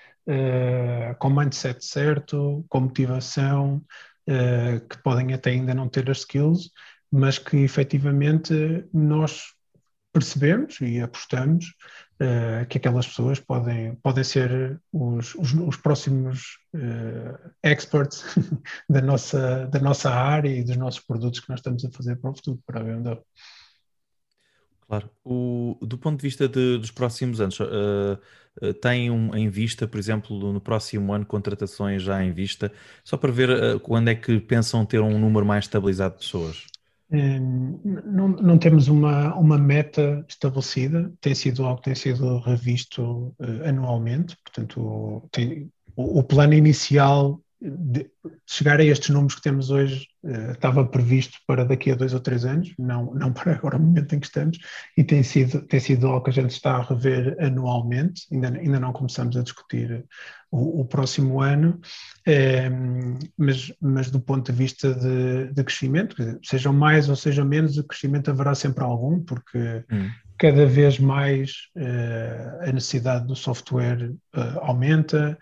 uh, com mindset certo, com motivação, uh, que podem até ainda não ter as skills, mas que efetivamente nós percebemos e apostamos uh, que aquelas pessoas podem, podem ser os, os, os próximos uh, experts da nossa, da nossa área e dos nossos produtos que nós estamos a fazer para o futuro, para a B M W. Claro. O, do ponto de vista de, dos próximos anos, uh, uh, tem um, em vista, por exemplo, no próximo ano, contratações já em vista, só para ver uh, quando é que pensam ter um número mais estabilizado de pessoas? Não, não temos uma, uma meta estabelecida, tem sido algo que tem sido revisto uh, anualmente, portanto tem, o, o plano inicial de chegar a estes números que temos hoje uh, estava previsto para daqui a dois ou três anos, não, não para agora, no momento em que estamos, e tem sido, tem sido algo que a gente está a rever anualmente, ainda, ainda não começamos a discutir o, o próximo ano, eh, mas, mas do ponto de vista de, de crescimento, sejam mais ou sejam menos, o crescimento haverá sempre algum, porque hum. cada vez mais uh, a necessidade do software uh, aumenta,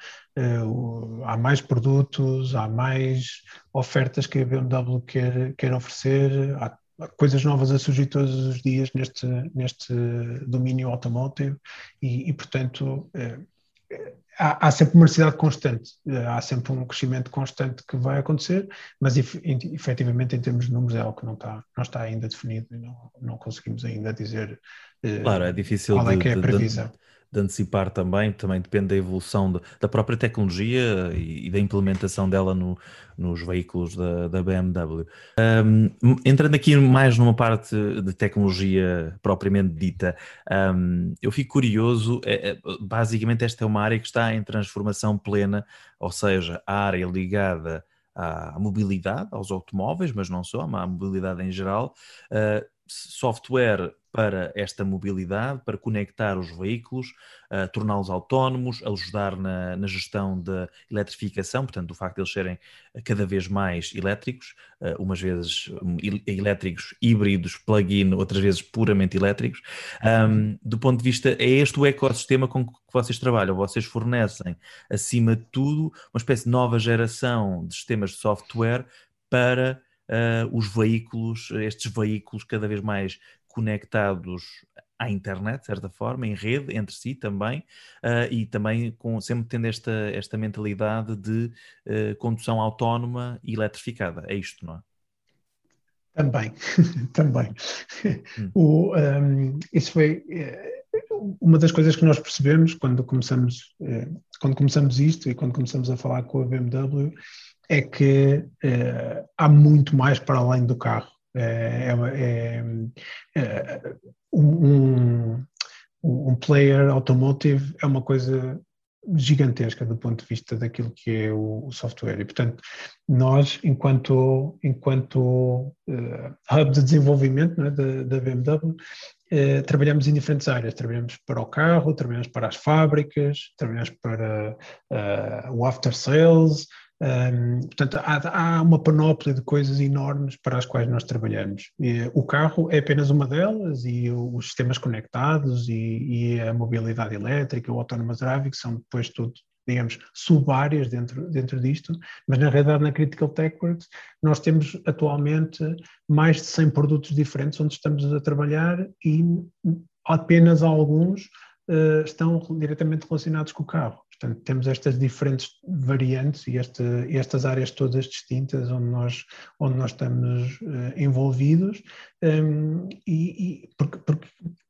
uh, há mais produtos, há mais ofertas que a B M W quer, quer oferecer, há coisas novas a surgir todos os dias neste, neste domínio automotive e, e portanto, uh, há, há sempre uma necessidade constante, uh, há sempre um crescimento constante que vai acontecer, mas efetivamente em termos de números é algo que não está, não está ainda definido e não, não conseguimos ainda dizer uh, claro, é difícil qual é de, que é a previsão. De, de, de antecipar também, também depende da evolução de, da própria tecnologia e, e da implementação dela no, nos veículos da, da B M W. Um, entrando aqui mais numa parte de tecnologia propriamente dita, um, eu fico curioso, é, é, basicamente esta é uma área que está em transformação plena, ou seja, a área ligada à mobilidade, aos automóveis, mas não só, à mobilidade em geral, uh, software para esta mobilidade, para conectar os veículos, uh, torná-los autónomos, ajudar na, na gestão da eletrificação, portanto, do facto de eles serem cada vez mais elétricos, uh, umas vezes um, elétricos híbridos, plug-in, outras vezes puramente elétricos. Um, do ponto de vista, é este o ecossistema com que vocês trabalham, vocês fornecem, acima de tudo, uma espécie de nova geração de sistemas de software para uh, os veículos, estes veículos cada vez mais conectados à internet, de certa forma, em rede, entre si também, uh, e também com, sempre tendo esta, esta mentalidade de uh, condução autónoma e eletrificada. É isto, não é? Também, também. Hum. O, um, isso foi uh, uma das coisas que nós percebemos quando começamos, uh, quando começamos isto e quando começamos a falar com a B M W, é que uh, há muito mais para além do carro. É, é, é, um, um player automotive é uma coisa gigantesca do ponto de vista daquilo que é o, o software e, portanto, nós, enquanto, enquanto uh, hub de desenvolvimento, né, da, da B M W, uh, trabalhamos em diferentes áreas, trabalhamos para o carro, trabalhamos para as fábricas, trabalhamos para uh, o after sales. Um, portanto, há, há uma panóplia de coisas enormes para as quais nós trabalhamos. E, o carro é apenas uma delas e os sistemas conectados e, e a mobilidade elétrica, o autonomous driving, são depois tudo, digamos, sub-áreas dentro, dentro disto, mas na realidade na Critical TechWorks nós temos atualmente mais de cem produtos diferentes onde estamos a trabalhar e apenas alguns uh, estão diretamente relacionados com o carro. Portanto, temos estas diferentes variantes e este, estas áreas todas distintas onde nós, onde nós estamos uh, envolvidos um, e, e porque, porque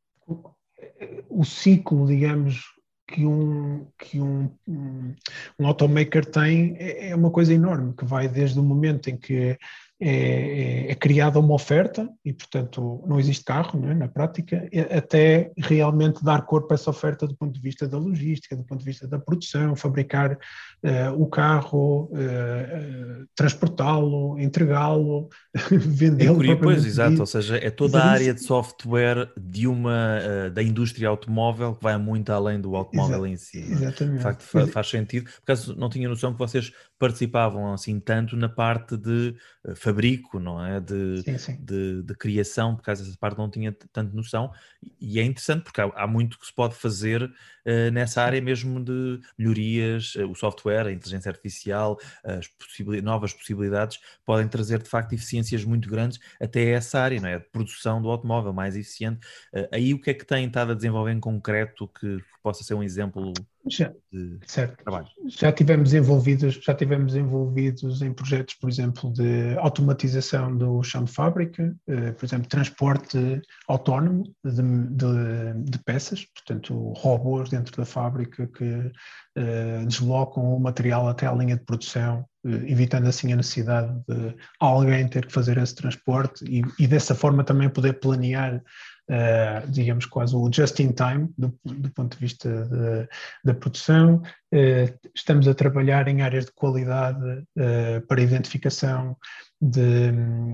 o ciclo, digamos, que um, que um, um, um automaker tem é, é uma coisa enorme, que vai desde o momento em que é, é criada uma oferta e, portanto, não existe carro, não é, na prática, até realmente dar corpo a essa oferta do ponto de vista da logística, do ponto de vista da produção, fabricar uh, o carro, uh, uh, transportá-lo, entregá-lo, vendê-lo. É pois, exato, ou seja, é toda a área de software de uma, uh, da indústria automóvel que vai muito além do automóvel Exato, em si. Exatamente. De facto, faz, faz sentido. Por acaso, não tinha noção que vocês participavam assim tanto na parte de uh, fabrico, não é? De, sim, sim. de, de criação, por causa dessa parte não tinha tanto noção, e é interessante porque há, há muito que se pode fazer uh, nessa área mesmo de melhorias, uh, o software, a inteligência artificial, as possibil- novas possibilidades podem trazer de facto eficiências muito grandes até essa área, não é? A produção do automóvel mais eficiente. Uh, aí o que é que tem estado a desenvolver em concreto que, que possa ser um exemplo Já, de certo. trabalho? Já tivemos envolvidos, já tivemos envolvidos em projetos, por exemplo, de automatização do chão de fábrica, eh, por exemplo, transporte autónomo de, de, de peças, portanto, robôs dentro da fábrica que eh, deslocam o material até à linha de produção, eh, evitando assim a necessidade de alguém ter que fazer esse transporte e, e dessa forma também poder planear, uh, digamos, quase o just in time, do, do ponto de vista de, da produção. Uh, estamos a trabalhar em áreas de qualidade uh, para identificação de,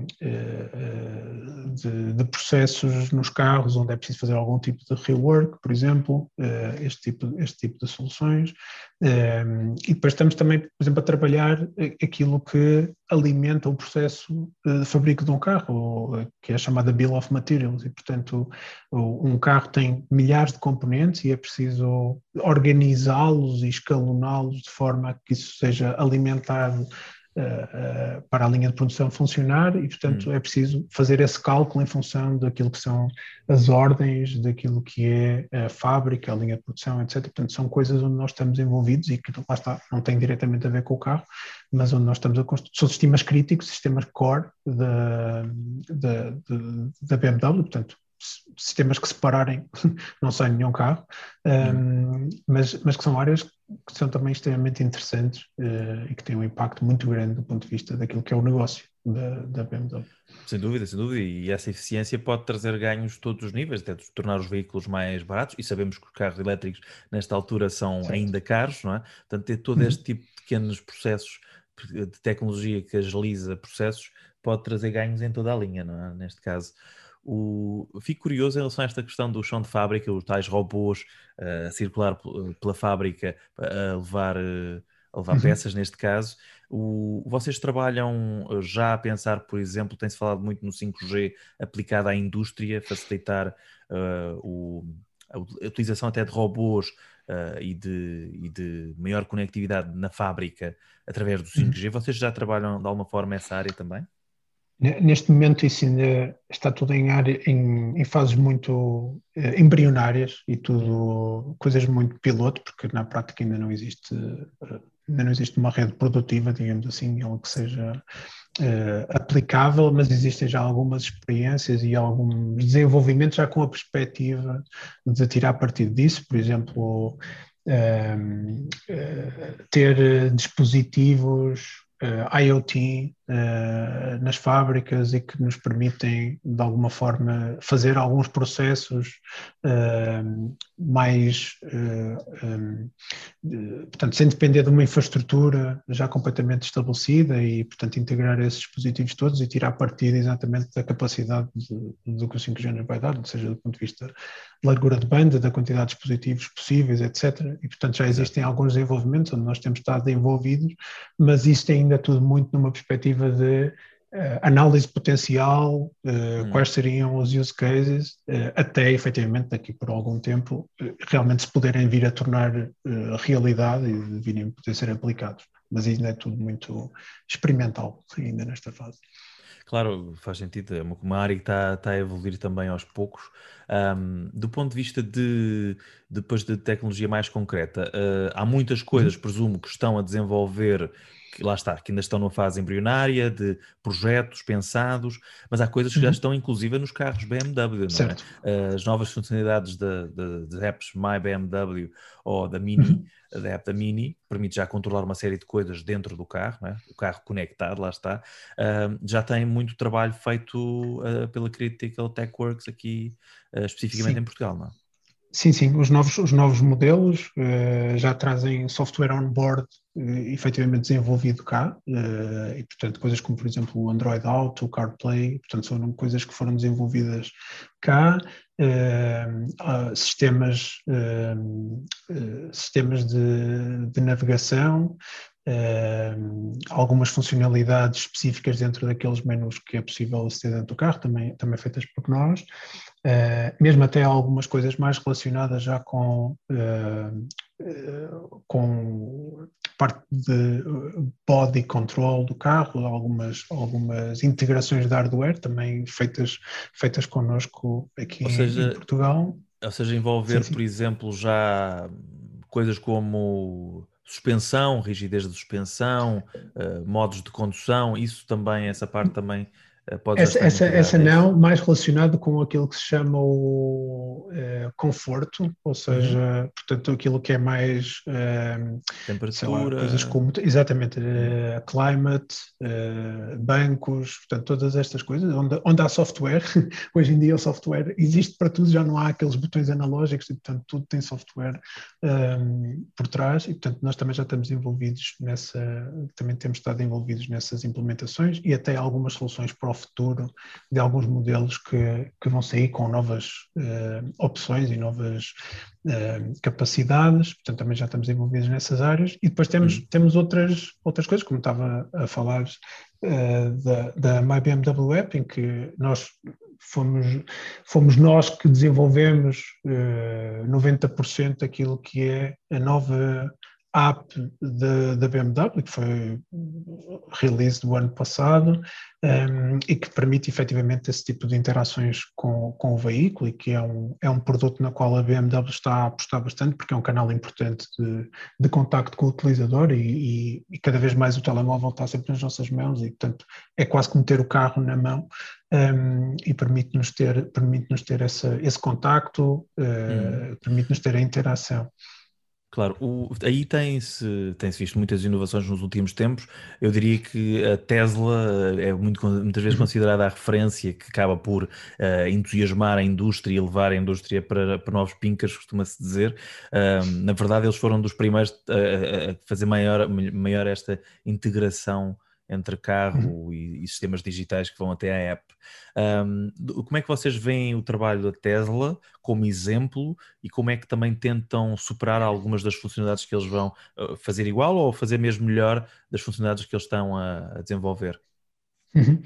uh, de, de processos nos carros onde é preciso fazer algum tipo de rework, por exemplo, uh, este, tipo, este tipo de soluções. Uh, e depois estamos também, por exemplo, a trabalhar aquilo que alimenta o processo de fabrico de um carro, que é a chamada Bill of Materials, e portanto um carro tem milhares de componentes e é preciso organizá-los e escaloná-los de forma a que isso seja alimentado uh, uh, para a linha de produção funcionar e portanto hum. é preciso fazer esse cálculo em função daquilo que são as ordens, daquilo que é a fábrica, a linha de produção, etcétera. Portanto são coisas onde nós estamos envolvidos e que lá está, não tem diretamente a ver com o carro, mas onde nós estamos a construir, são sistemas críticos, sistemas core da, da, da B M W, portanto sistemas que se pararem não saem nenhum carro, um, mas, mas que são áreas que são também extremamente interessantes uh, e que têm um impacto muito grande do ponto de vista daquilo que é o negócio da, da B M W. Sem dúvida, sem dúvida, e essa eficiência pode trazer ganhos de todos os níveis, até de tornar os veículos mais baratos, e sabemos que os carros elétricos nesta altura são certo. Ainda caros, não é? Portanto, ter todo uhum. este tipo de pequenos processos de tecnologia que agiliza processos pode trazer ganhos em toda a linha, não é? Neste caso. O... Fico curioso em relação a esta questão do chão de fábrica, os tais robôs uh, a circular p- pela fábrica a levar, uh, a levar uhum. peças, neste caso. O... Vocês trabalham já a pensar, por exemplo, tem-se falado muito no cinco G aplicado à indústria, facilitar uh, o... a utilização até de robôs uh, e, de... e de maior conectividade na fábrica através do cinco G. Uhum. Vocês já trabalham de alguma forma essa área também? Neste momento isso ainda está tudo em, área, em, em fases muito eh, embrionárias e tudo coisas muito piloto, porque na prática ainda não existe, ainda não existe uma rede produtiva, digamos assim, algo que seja eh, aplicável, mas existem já algumas experiências e alguns desenvolvimentos já com a perspectiva de tirar partido disso, por exemplo, eh, eh, ter dispositivos Uh, IoT uh, nas fábricas e que nos permitem de alguma forma fazer alguns processos uh, mais uh, um, de, portanto sem depender de uma infraestrutura já completamente estabelecida e portanto integrar esses dispositivos todos e tirar partido exatamente da capacidade de, do que o cinco G nos vai dar, seja do ponto de vista de largura de banda, da quantidade de dispositivos possíveis, etcétera. E portanto já existem alguns desenvolvimentos onde nós temos estado envolvidos, mas isto ainda é tudo muito numa perspectiva de uh, análise potencial, uh, hum. quais seriam os use cases, uh, até efetivamente daqui por algum tempo uh, realmente se poderem vir a tornar uh, realidade e virem poder ser aplicados. Mas ainda é tudo muito experimental ainda nesta fase. Claro, faz sentido, é uma, uma área que está, está a evoluir também aos poucos. Um, do ponto de vista de, depois de tecnologia mais concreta, uh, há muitas coisas, uhum. presumo, que estão a desenvolver, que lá está, que ainda estão numa fase embrionária, de projetos pensados, mas há coisas que uhum. já estão inclusive nos carros B M W, não certo. É? As novas funcionalidades de apps My B M W ou da Mini, uhum. da app da Mini, permite já controlar uma série de coisas dentro do carro, não é? O carro conectado, lá está. Uh, já tem muito trabalho feito uh, pela Critical Tech Works aqui, uh, especificamente Sim. em Portugal, não é? Sim, sim, os novos, os novos modelos uh, já trazem software on-board uh, efetivamente desenvolvido cá uh, e, portanto, coisas como, por exemplo, o Android Auto, o CarPlay, portanto, são coisas que foram desenvolvidas cá, uh, uh, sistemas, uh, uh, sistemas de, de navegação, uh, algumas funcionalidades específicas dentro daqueles menus que é possível aceder dentro do carro, também, também feitas por nós, uh, mesmo até algumas coisas mais relacionadas já com, uh, uh, com parte de body control do carro, algumas, algumas integrações de hardware também feitas, feitas connosco aqui ou seja, em Portugal. Ou seja, envolver, sim, sim. por exemplo, já coisas como suspensão, rigidez de suspensão, uh, modos de condução, isso também, essa parte também uh, pode essa, já estar essa, essa integrada, não, mais relacionado com aquilo que se chama o uh, conforto, ou seja, uhum. portanto, aquilo que é mais uh, temperatura, sei lá, coisas como, exatamente, uh, climate, uh, bancos, portanto, todas estas coisas, onde, onde há software, hoje em dia o software existe para tudo, já não há aqueles botões analógicos e, portanto, tudo tem software um, por trás e, portanto, nós também já estamos envolvidos nessa, também temos estado envolvidos nessas implementações e até algumas soluções para o futuro de alguns modelos que, que vão sair com novas uh, opções e novas uh, capacidades, portanto, também já estamos envolvidos nessas áreas e depois temos, uhum. temos outras, outras coisas, como estava a falar uh, da, da My B M W App, em que nós Fomos, fomos nós que desenvolvemos uh, noventa por cento daquilo que é a nova app da B M W, que foi release do ano passado, um, e que permite efetivamente esse tipo de interações com, com o veículo e que é um, é um produto na qual a B M W está a apostar bastante porque é um canal importante de, de contacto com o utilizador e, e, e cada vez mais o telemóvel está sempre nas nossas mãos e, portanto, é quase como ter o carro na mão. Um, e permite-nos ter, permite-nos ter essa, esse contacto, uh, hum. permite-nos ter a interação. Claro, o, aí tem-se, tem-se visto muitas inovações nos últimos tempos. Eu diria que a Tesla é muito, muitas vezes considerada a referência que acaba por uh, entusiasmar a indústria e levar a indústria para, para novos pincas, costuma-se dizer. Uh, na verdade, eles foram dos primeiros a, a fazer maior, maior esta integração entre carro uhum. e, e sistemas digitais que vão até à app. Um, como é que vocês veem o trabalho da Tesla como exemplo e como é que também tentam superar algumas das funcionalidades que eles vão fazer igual ou fazer mesmo melhor das funcionalidades que eles estão a, a desenvolver? Uhum.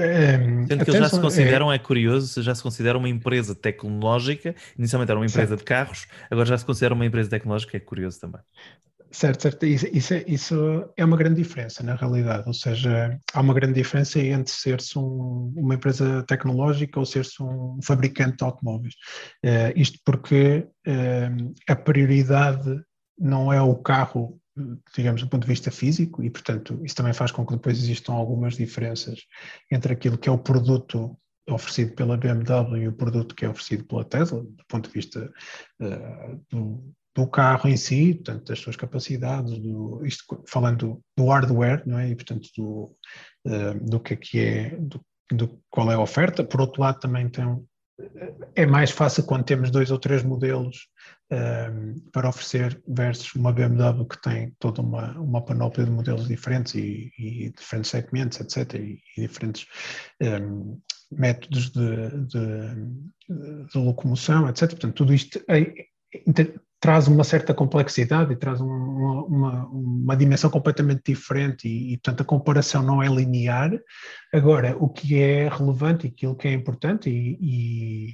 Sendo que eles já se consideram, é... é curioso, já se consideram uma empresa tecnológica, inicialmente era uma empresa certo. de carros, agora já se considera uma empresa tecnológica, é curioso também. Certo, certo. Isso, isso, é, isso é uma grande diferença na realidade, ou seja, há uma grande diferença entre ser-se um, uma empresa tecnológica ou ser-se um fabricante de automóveis. Uh, isto porque uh, a prioridade não é o carro, digamos, do ponto de vista físico e, portanto, isso também faz com que depois existam algumas diferenças entre aquilo que é o produto oferecido pela B M W e o produto que é oferecido pela Tesla, do ponto de vista uh, do do carro em si, portanto, das suas capacidades, do, isto falando do hardware, não é? E, portanto, do, uh, do que é que é, do, do qual é a oferta. Por outro lado, também tem, é mais fácil quando temos dois ou três modelos uh, para oferecer versus uma B M W que tem toda uma, uma panóplia de modelos diferentes e, e diferentes segmentos, etcétera, e, e diferentes um, métodos de, de, de locomoção, etcétera. Portanto, tudo isto é, traz uma certa complexidade e traz um, uma, uma dimensão completamente diferente e, e, portanto, a comparação não é linear. Agora, o que é relevante e aquilo que é importante e, e,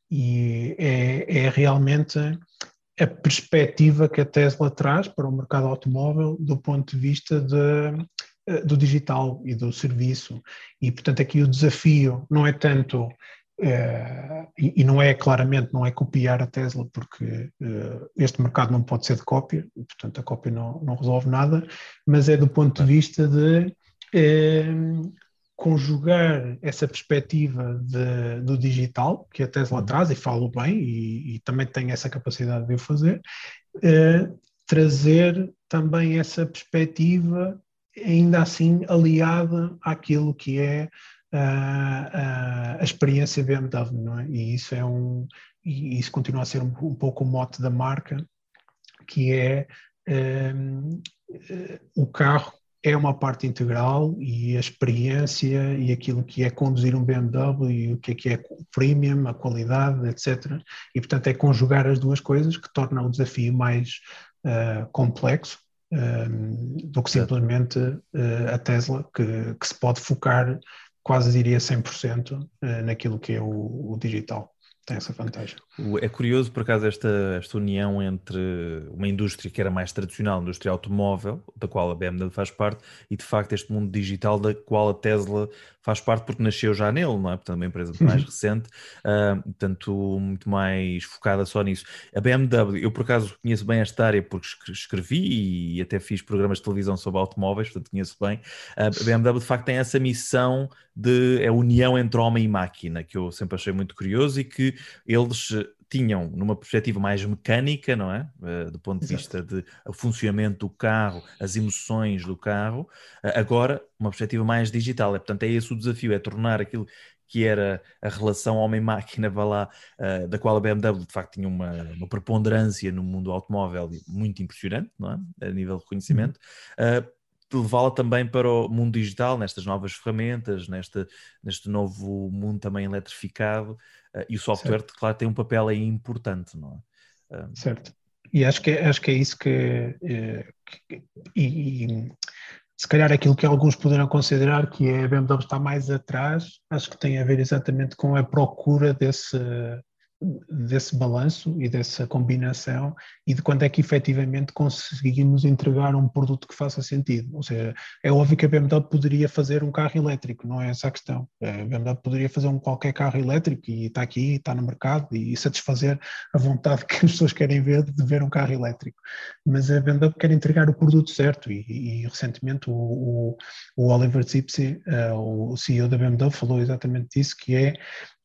e é, é realmente a perspectiva que a Tesla traz para o mercado automóvel do ponto de vista de, do digital e do serviço. E, portanto, aqui o desafio não é tanto... Uh, e, e não é claramente, não é copiar a Tesla porque uh, este mercado não pode ser de cópia, e, portanto a cópia não, não resolve nada, mas é do ponto de vista de uh, conjugar essa perspectiva de, do digital que a Tesla uhum. traz, e falo bem e, e também tem essa capacidade de o fazer, uh, trazer também essa perspectiva ainda assim aliada àquilo que é A, a, a experiência B M W, não é? E isso é um, e isso continua a ser um, um pouco o mote da marca, que é um, o carro é uma parte integral e a experiência e aquilo que é conduzir um B M W e o que é que é o premium, a qualidade, etcétera. E portanto é conjugar as duas coisas que torna o desafio mais uh, complexo. um, do que simplesmente uh, a Tesla, que, que se pode focar quase diria cem por cento uh, naquilo que é o, o digital. Tem essa vantagem. É curioso, por acaso, esta, esta união entre uma indústria que era mais tradicional, a indústria automóvel, da qual a B M W faz parte, e de facto este mundo digital da qual a Tesla faz parte, porque nasceu já nele, não é? Portanto, uma empresa muito mais Uhum. recente, uh, portanto, muito mais focada só nisso. A B M W, eu por acaso conheço bem esta área porque escrevi e até fiz programas de televisão sobre automóveis, portanto conheço bem. A B M W de facto tem essa missão de é a união entre homem e máquina, que eu sempre achei muito curioso e que eles tinham numa perspectiva mais mecânica, não é? Uh, do ponto de Exato. vista de o funcionamento do carro, as emoções do carro, uh, agora uma perspectiva mais digital. É, portanto, é esse o desafio, é tornar aquilo que era a relação homem-máquina, vá lá, uh, da qual a B M W de facto tinha uma, uma preponderância no mundo automóvel muito impressionante, não é? A nível de reconhecimento. Uh, levá-la também para o mundo digital, nestas novas ferramentas, neste, neste novo mundo também eletrificado, uh, e o software, certo, claro, tem um papel aí importante, não é? Uh... Certo. E acho que, acho que é isso que, que e, e se calhar aquilo que alguns poderão considerar que a B M W está mais atrás, acho que tem a ver exatamente com a procura desse, desse balanço e dessa combinação e de quando é que efetivamente conseguimos entregar um produto que faça sentido. Ou seja, é óbvio que a B M W poderia fazer um carro elétrico, não é essa a questão. A B M W poderia fazer um qualquer carro elétrico e está aqui, está no mercado e satisfazer a vontade que as pessoas querem ver de ver um carro elétrico. Mas a B M W quer entregar o produto certo e, e recentemente o, o, o Oliver Zipse, uh, o C E O da B M W, falou exatamente disso, que é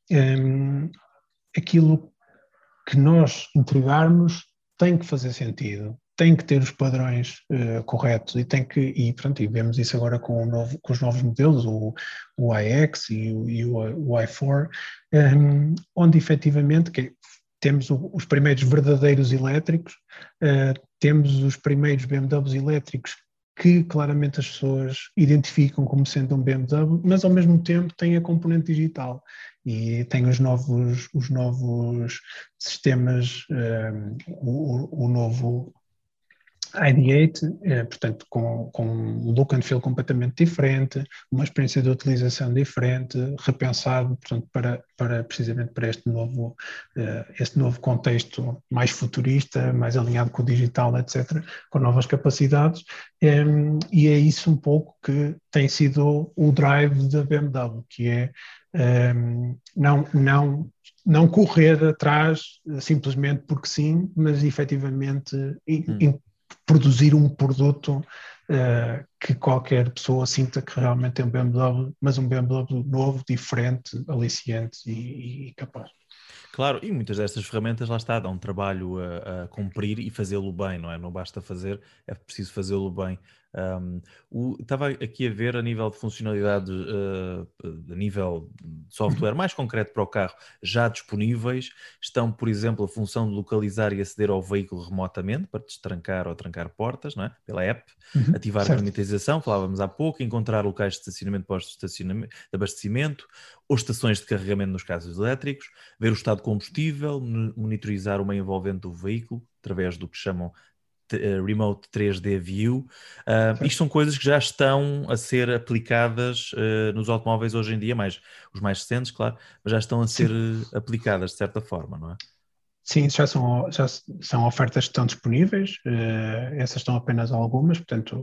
um, aquilo que nós entregarmos tem que fazer sentido, tem que ter os padrões uh, corretos e tem que, e pronto, e vemos isso agora com, o novo, com os novos modelos, o, o i X e o, e o, o i quatro, um, onde efetivamente que temos o, os primeiros verdadeiros elétricos, uh, temos os primeiros B M Ws elétricos que claramente as pessoas identificam como sendo um B M W, mas ao mesmo tempo tem a componente digital e tem os novos, os novos sistemas, um, o, o novo I D oito, eh, portanto com, com um look and feel completamente diferente, uma experiência de utilização diferente, repensado, portanto, para, para precisamente para este novo, eh, este novo contexto mais futurista, mais alinhado com o digital, etcétera, com novas capacidades, eh, e é isso um pouco que tem sido o drive da B M W, que é eh, não, não, não correr atrás simplesmente porque sim, mas efetivamente hum. produzir um produto uh, que qualquer pessoa sinta que realmente é um B M W, mas um B M W novo, diferente, aliciante e, e capaz. Claro, e muitas destas ferramentas, lá está, dão um trabalho a, a cumprir e fazê-lo bem, não é? Não basta fazer, é preciso fazê-lo bem. Um, o, estava aqui a ver a nível de funcionalidade, uh, a nível de software mais concreto para o carro, já disponíveis. Estão, por exemplo, a função de localizar e aceder ao veículo remotamente para destrancar ou trancar portas, não é? Pela app, uhum, ativar certo. A climatização, falávamos há pouco, encontrar locais de estacionamento, postos de, estacionamento, de abastecimento ou estações de carregamento nos casos elétricos, ver o estado de combustível, monitorizar o meio envolvente do veículo através do que chamam Remote três D View. Uh, isto são coisas que já estão a ser aplicadas uh, nos automóveis hoje em dia, mais, os mais recentes, claro, mas já estão a ser uh, aplicadas de certa forma, não é? Sim, já são, já são ofertas que estão disponíveis, uh, essas estão apenas algumas, portanto,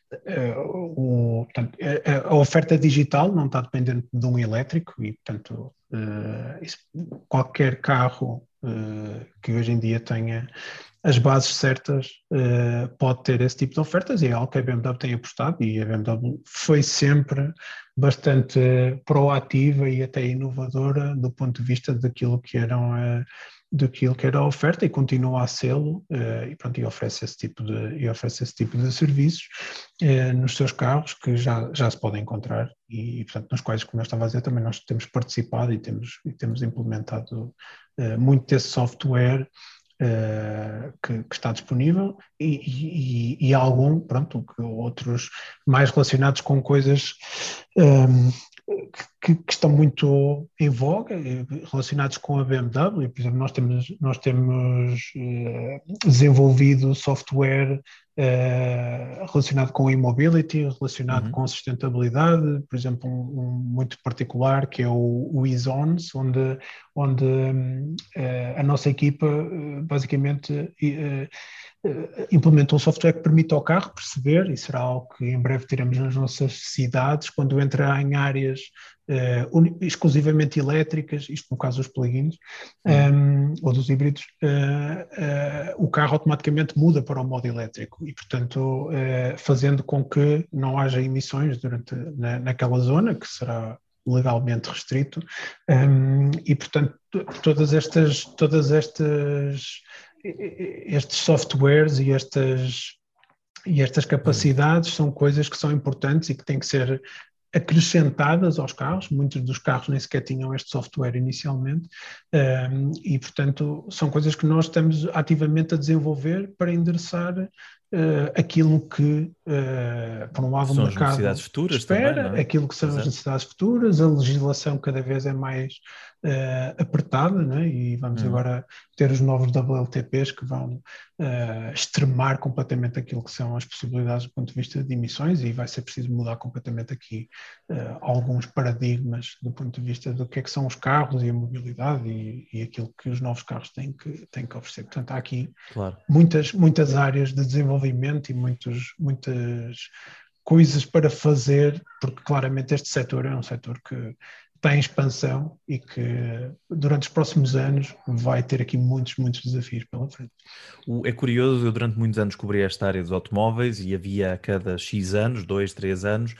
uh, o, portanto a, a oferta digital não está dependente de um elétrico e, portanto, uh, isso, qualquer carro uh, que hoje em dia tenha as bases certas, uh, pode ter esse tipo de ofertas e é algo que a B M W tem apostado e a B M W foi sempre bastante proativa e até inovadora do ponto de vista daquilo que, eram, uh, daquilo que era a oferta e continua a sê-lo uh, e, pronto, e, oferece esse tipo de, e oferece esse tipo de serviços uh, nos seus carros que já, já se podem encontrar e, portanto, nos quais, como eu estava a dizer, também nós temos participado e temos, e temos implementado uh, muito desse software Uh, que, que está disponível e, e, e algum, pronto, que outros mais relacionados com coisas um, que, que estão muito em voga, relacionados com a B M W. Por exemplo, nós temos, nós temos eh, desenvolvido software eh, relacionado com a e-mobility, relacionado Uhum. com a sustentabilidade, por exemplo, um, um muito particular que é o, o E-Zones, onde, onde eh, a nossa equipa eh, basicamente eh, implementou um software que permite ao carro perceber, e será algo que em breve teremos nas nossas cidades, quando entra em áreas uh, exclusivamente elétricas, isto no caso dos plugins, um, ou dos híbridos, uh, uh, o carro automaticamente muda para o modo elétrico e, portanto, uh, fazendo com que não haja emissões durante, na, naquela zona, que será legalmente restrito, um, e, portanto, todas estas... Todas estas estes softwares e estas, e estas capacidades são coisas que são importantes e que têm que ser acrescentadas aos carros. Muitos dos carros nem sequer tinham este software inicialmente, um, e, portanto, são coisas que nós estamos ativamente a desenvolver para endereçar uh, aquilo que, uh, por um lado, são o as mercado necessidades futuras espera, também, não é? aquilo que são Exato. as necessidades futuras, a legislação cada vez é mais uh, apertada, não é? E vamos uhum. agora ter os novos W L T Ps que vão uh, extremar completamente aquilo que são as possibilidades do ponto de vista de emissões, e vai ser preciso mudar completamente aqui Uh, alguns paradigmas do ponto de vista do que é que são os carros e a mobilidade e, e aquilo que os novos carros têm que, têm que oferecer. Portanto, há aqui claro. muitas, muitas áreas de desenvolvimento e muitos, muitas coisas para fazer, porque claramente este setor é um setor que está em expansão e que durante os próximos anos vai ter aqui muitos, muitos desafios pela frente. É curioso, eu durante muitos anos cobri esta área dos automóveis e havia a cada X anos, dois, três anos,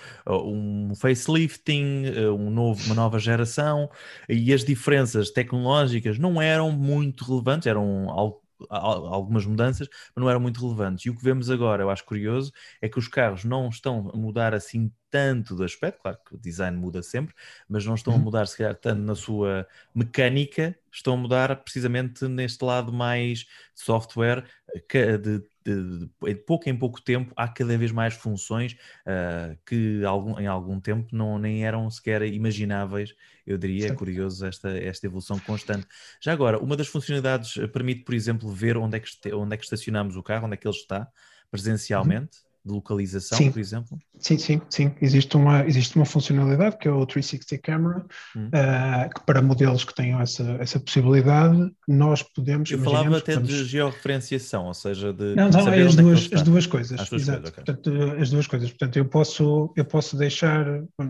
um facelifting, um novo, uma nova geração, e as diferenças tecnológicas não eram muito relevantes, eram algo algumas mudanças, mas não eram muito relevantes. E o que vemos agora, eu acho curioso, é que os carros não estão a mudar assim tanto de aspecto, claro que o design muda sempre, mas não estão a mudar se calhar tanto na sua mecânica, estão a mudar precisamente neste lado mais de software, de, de, de, de pouco em pouco tempo há cada vez mais funções uh, que algum, em algum tempo não, nem eram sequer imagináveis. Eu diria, é curioso esta, esta evolução constante. Já agora, uma das funcionalidades permite, por exemplo, ver onde é que, este, onde é que estacionamos o carro, onde é que ele está, presencialmente, uhum. de localização, sim. por exemplo? Sim, sim, sim. Existe uma, existe uma funcionalidade que é o trezentos e sessenta Camera, hum. uh, que para modelos que tenham essa, essa possibilidade, nós podemos... Eu falava até estamos... de georreferenciação, ou seja, de não, não, saber as onde duas, é que ele está. As duas coisas, as duas exato. Coisas, okay. Portanto, as duas coisas. Portanto, eu posso, eu posso deixar...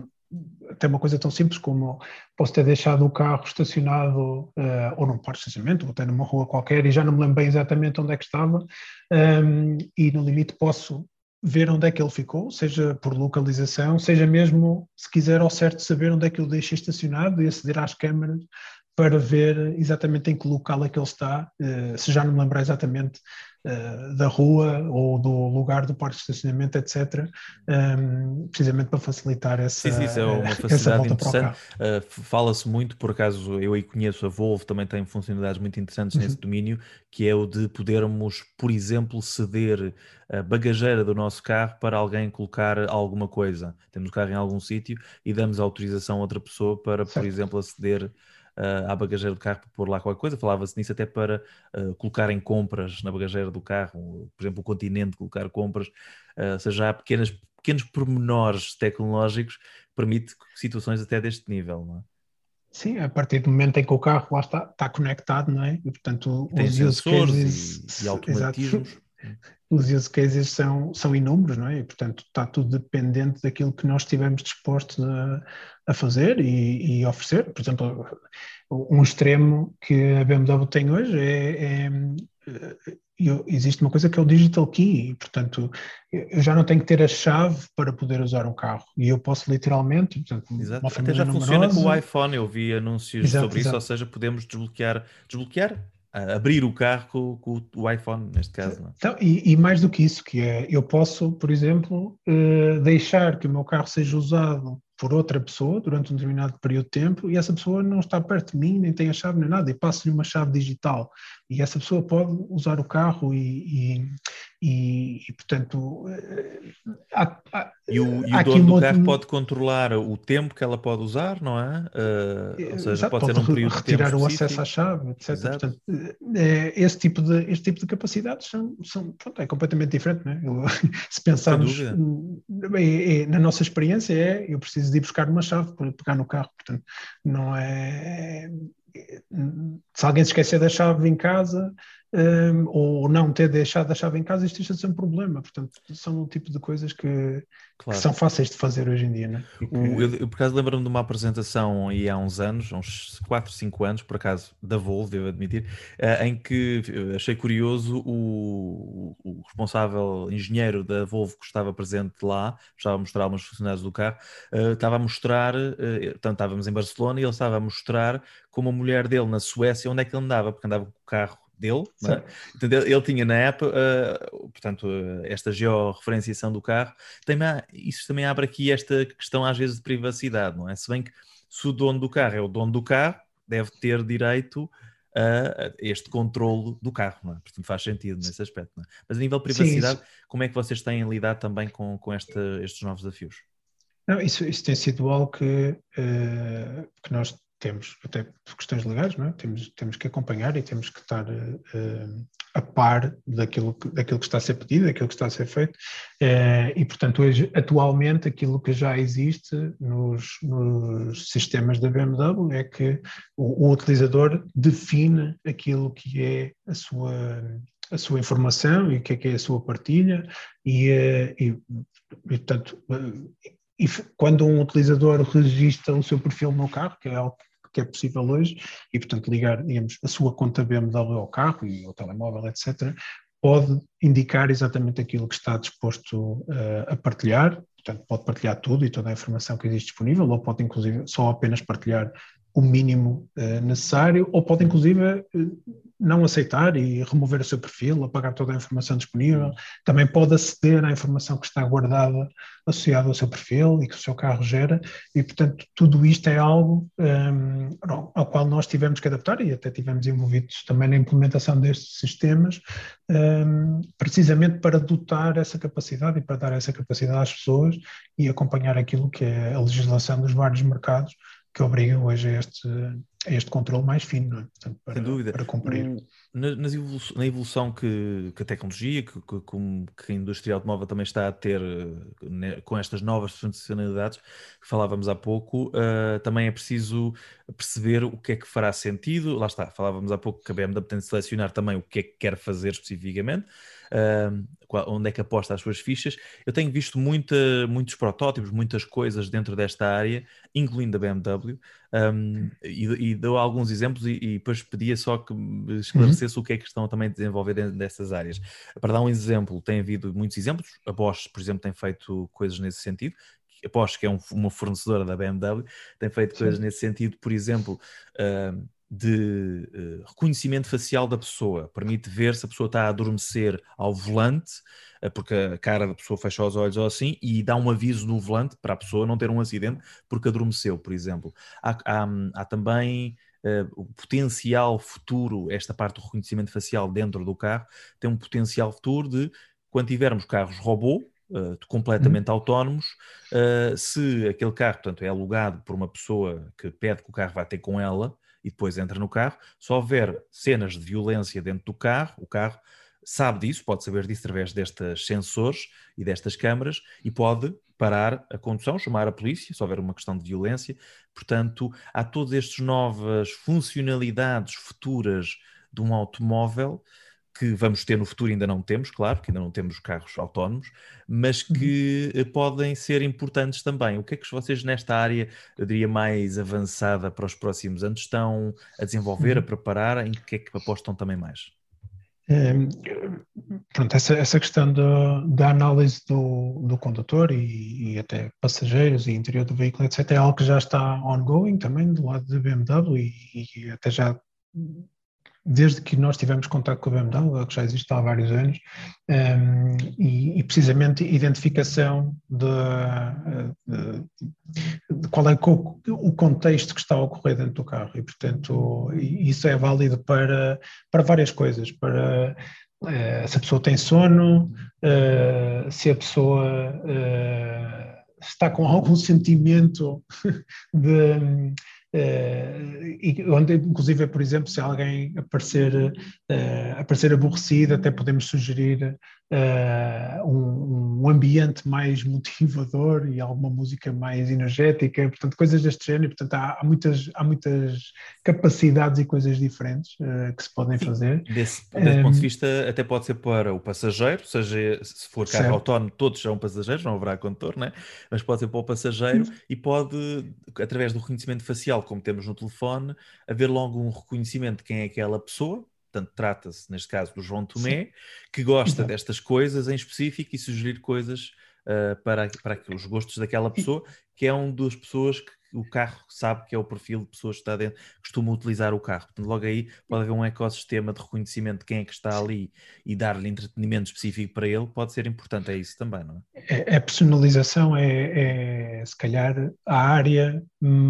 Até uma coisa tão simples como posso ter deixado o carro estacionado uh, ou num parque de estacionamento, ou até numa rua qualquer, e já não me lembro bem exatamente onde é que estava, um, e no limite posso ver onde é que ele ficou, seja por localização, seja mesmo, se quiser ao certo, saber onde é que eu deixei estacionado e aceder às câmaras para ver exatamente em que local é que ele está, uh, se já não me lembrar exatamente uh, da rua ou do lugar do parque de estacionamento, etcétera, um, precisamente para facilitar essa, sim, sim, isso é uma facilidade interessante. Uh, fala-se muito, por acaso eu aí conheço, a Volvo também tem funcionalidades muito interessantes uhum. nesse domínio, que é o de podermos, por exemplo, ceder a bagageira do nosso carro para alguém colocar alguma coisa. Temos o carro em algum sítio e damos autorização a outra pessoa para, certo. por exemplo, aceder Uh, à bagageira do carro para pôr lá qualquer coisa. Falava-se nisso até para uh, colocar em compras na bagageira do carro, por exemplo, o Continente, colocar compras, uh, ou seja, há pequenas, pequenos pormenores tecnológicos que permite situações até deste nível, não é? Sim, a partir do momento em que o carro lá está, está conectado, não é? E, portanto, tem os sensores use cases, e, e automatismos. Exato. Os use cases são, são inúmeros, não é? E, portanto, está tudo dependente daquilo que nós estivermos dispostos a, a fazer e, e oferecer. Por exemplo, um extremo que a B M W tem hoje é, é, é existe uma coisa que é o Digital Key, e, portanto, eu já não tenho que ter a chave para poder usar um carro, e eu posso literalmente... Portanto, exato. Uma Até já numerosa... funciona com o iPhone, eu vi anúncios exato, sobre exato. isso, ou seja, podemos desbloquear, desbloquear? abrir o carro com, com o iPhone, neste caso. Não é? Então, e, e mais do que isso, que é, eu posso, por exemplo, uh, deixar que o meu carro seja usado por outra pessoa durante um determinado período de tempo e essa pessoa não está perto de mim, nem tem a chave nem nada, e passo-lhe uma chave digital e essa pessoa pode usar o carro e, e, e, e portanto... Há, há, e o, e há o dono do uma... carro pode controlar o tempo que ela pode usar, não é? Uh, ou seja, Exato, pode, pode ser um período de tempo retirar o específico. acesso à chave, etcétera. Exato. Portanto, é, esse, tipo de, este tipo de capacidades são, são, pronto, é completamente diferente, não é? Eu, se pensarmos é, é, na nossa experiência, é eu preciso de ir buscar uma chave para pegar no carro, portanto, não é... Se alguém se esquecer da chave em casa um, ou não ter deixado a chave em casa, isto deixa de ser um problema. Portanto, são um tipo de coisas que, claro. que são fáceis de fazer hoje em dia. Não é? Que... o, eu, eu, por acaso, lembro-me de uma apresentação aí há uns anos, uns quatro, cinco anos, por acaso, da Volvo, devo admitir, uh, em que achei curioso o, o responsável engenheiro da Volvo que estava presente lá, estava a mostrar algumas funcionalidades do carro, uh, estava a mostrar, uh, portanto, estávamos em Barcelona e ele estava a mostrar como a mulher dele na Suécia, onde é que ele andava, porque andava com o carro dele, não é? Então, ele, ele tinha na app, uh, portanto, uh, esta georreferenciação do carro. Também há, isso também abre aqui esta questão às vezes de privacidade, não é? Se bem que se o dono do carro é o dono do carro, deve ter direito a este controle do carro, não é? Portanto, faz sentido nesse aspecto, não é? Mas a nível de privacidade, sim, como é que vocês têm lidado também com, com esta, estes novos desafios? Não, isso, isso tem sido algo que, uh, que nós temos, até por questões legais, não é? temos, temos que acompanhar e temos que estar uh, a par daquilo que, daquilo que está a ser pedido, daquilo que está a ser feito, uh, e portanto hoje, atualmente, aquilo que já existe nos, nos sistemas da B M W é que o, o utilizador define aquilo que é a sua, a sua informação e o que é que é a sua partilha e, uh, e, e portanto... Uh, E quando um utilizador registra o seu perfil no carro, que é algo que é possível hoje, e portanto ligar, digamos, a sua conta B M W ao carro e ao telemóvel, etcétera, pode indicar exatamente aquilo que está disposto uh, a partilhar, portanto pode partilhar tudo e toda a informação que existe disponível, ou pode inclusive só apenas partilhar o mínimo uh, necessário, ou pode inclusive uh, não aceitar e remover o seu perfil, apagar toda a informação disponível. Também pode aceder à informação que está guardada associada ao seu perfil e que o seu carro gera, e portanto tudo isto é algo um, ao qual nós tivemos que adaptar e até tivemos envolvidos também na implementação destes sistemas, um, precisamente para dotar essa capacidade e para dar essa capacidade às pessoas e acompanhar aquilo que é a legislação dos vários mercados que obriga hoje a este, a este controle mais fino, não é? Portanto, para, sem dúvida. Para cumprir. O, na, evolução, na evolução que, que a tecnologia, que, que, que a indústria automóvel também está a ter, né, com estas novas funcionalidades que falávamos há pouco, uh, também é preciso perceber o que é que fará sentido. Lá está, falávamos há pouco que a B M W tem de selecionar também o que é que quer fazer especificamente. Uh, onde é que aposta as suas fichas. Eu tenho visto muita, muitos protótipos, muitas coisas dentro desta área, incluindo a B M W, um, e, e dou alguns exemplos e, e depois pedia só que me esclarecesse uhum. o que é que estão também a desenvolver dentro dessas áreas. Para dar um exemplo, tem havido muitos exemplos, a Bosch, por exemplo, tem feito coisas nesse sentido, a Bosch, que é um, uma fornecedora da B M W, tem feito Sim. coisas nesse sentido, por exemplo... Uh, de uh, reconhecimento facial da pessoa, permite ver se a pessoa está a adormecer ao volante, uh, porque a cara da pessoa fecha os olhos ou assim, e dá um aviso no volante para a pessoa não ter um acidente porque adormeceu, por exemplo. Há, há, há também uh, o potencial futuro, esta parte do reconhecimento facial dentro do carro, tem um potencial futuro de, quando tivermos carros robô, Uh, completamente uhum. autónomos, uh, se aquele carro, portanto, é alugado por uma pessoa que pede que o carro vá ter com ela e depois entra no carro, se houver cenas de violência dentro do carro, o carro sabe disso, pode saber disso através destes sensores e destas câmaras e pode parar a condução, chamar a polícia, se houver uma questão de violência. Portanto, há todas estas novas funcionalidades futuras de um automóvel que vamos ter no futuro, ainda não temos, claro, porque ainda não temos carros autónomos, mas que uhum. podem ser importantes também. O que é que vocês nesta área, eu diria, mais avançada para os próximos anos, estão a desenvolver, uhum. a preparar, em que é que apostam também mais? É, pronto, essa, essa questão do, da análise do, do condutor e, e até passageiros e interior do veículo, etcétera, é algo que já está ongoing também do lado da B M W e, e até já... desde que nós tivemos contato com a B M W, que já existe há vários anos, um, e, e precisamente identificação de, de, qual é o, o contexto que está a ocorrer dentro do carro e, portanto, isso é válido para, para várias coisas, para uh, se a pessoa tem sono, uh, se a pessoa uh, está com algum sentimento de... Uh, e onde, inclusive, por exemplo, se alguém aparecer, uh, aparecer aborrecido, até podemos sugerir uh, um, um ambiente mais motivador e alguma música mais energética, portanto, coisas deste género. Portanto, há, há, muitas, há muitas capacidades e coisas diferentes uh, que se podem Sim, fazer. Desse, desse um, ponto de vista, até pode ser para o passageiro, seja, se for carro certo. autónomo, todos são passageiros, não haverá condutor, né? Mas pode ser para o passageiro Sim. e pode, através do reconhecimento facial, como temos no telefone, haver logo um reconhecimento de quem é aquela pessoa. Portanto, trata-se, neste caso, do João Tomé, Sim. que gosta Exato. destas coisas em específico e sugerir coisas uh, para, para os gostos daquela pessoa, que é uma das pessoas que o carro sabe que é o perfil de pessoas que está dentro, costuma utilizar o carro. Portanto, logo aí pode haver um ecossistema de reconhecimento de quem é que está ali e dar-lhe entretenimento específico para ele, pode ser importante, é isso também, não é? A personalização é, é se calhar, a área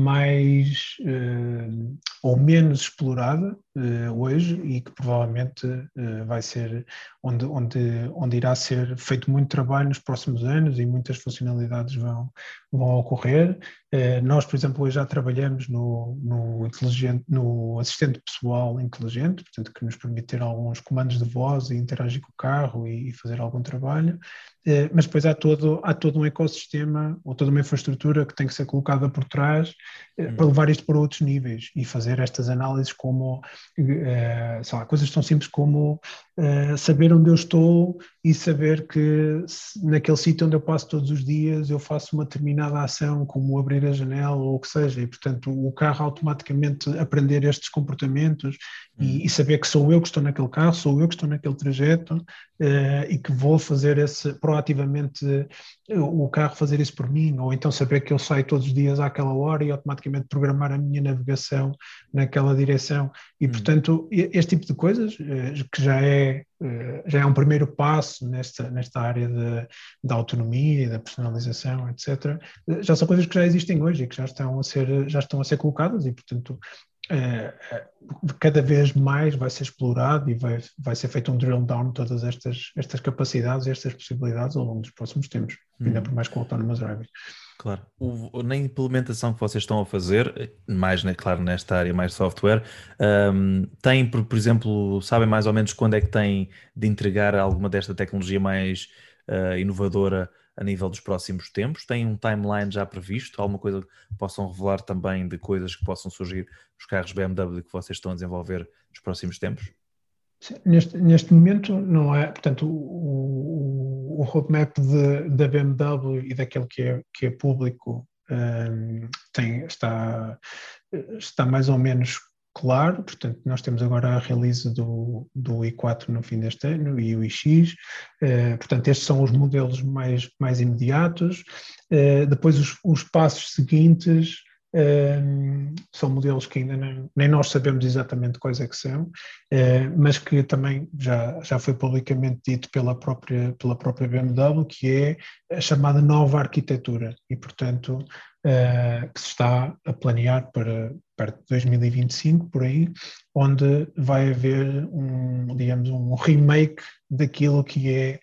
mais uh, ou menos explorada uh, hoje e que provavelmente uh, vai ser onde, onde, onde irá ser feito muito trabalho nos próximos anos e muitas funcionalidades vão, vão ocorrer. Uh, nós, por exemplo, hoje já trabalhamos no, no, inteligente, no assistente pessoal inteligente, portanto, que nos permite ter alguns comandos de voz e interagir com o carro e, e fazer algum trabalho, uh, mas depois há todo, há todo um ecossistema ou toda uma infraestrutura que tem que ser colocada por trás uh, hum. para levar isto para outros níveis e fazer estas análises como, uh, sei lá, coisas tão simples como uh, saber onde eu estou e saber que naquele sítio onde eu passo todos os dias eu faço uma determinada ação, como abrir a janela ou o que seja, e portanto o carro automaticamente aprender estes comportamentos hum. e, e saber que sou eu que estou naquele carro, sou eu que estou naquele trajeto uh, e que vou fazer esse, proativamente uh, o carro fazer isso por mim, ou então saber que eu saio todos os dias àquela hora e automaticamente programar a minha navegação naquela direção e hum. portanto este tipo de coisas uh, que já é já é um primeiro passo nesta, nesta área de, da autonomia e da personalização, etcétera. Já são coisas que já existem hoje e que já estão a ser, já estão a ser colocadas e, portanto, é, cada vez mais vai ser explorado e vai, vai ser feito um drill down de todas estas, estas capacidades e estas possibilidades ao longo dos próximos tempos, hum. ainda por mais com o autonomous driving. Claro. O, na implementação que vocês estão a fazer, mais, né, claro, nesta área mais software, um, tem, por, por exemplo, sabem mais ou menos quando é que têm de entregar alguma desta tecnologia mais uh, inovadora a nível dos próximos tempos? Tem um timeline já previsto? Alguma coisa que possam revelar também de coisas que possam surgir nos carros B M W que vocês estão a desenvolver nos próximos tempos? Neste, neste momento não é, portanto, o, o roadmap de, da B M W e daquele que é, que é público um, tem, está, está mais ou menos claro, portanto nós temos agora a release do, do i quatro no fim deste ano e o iX, uh, portanto estes são os modelos mais, mais imediatos, uh, depois os, os passos seguintes Um, são modelos que ainda nem, nem nós sabemos exatamente quais é que são, uh, mas que também já, já foi publicamente dito pela própria, pela própria B M W, que é a chamada nova arquitetura e, portanto, uh, que se está a planear para perto de dois mil e vinte e cinco, por aí, onde vai haver um, digamos, um remake daquilo que é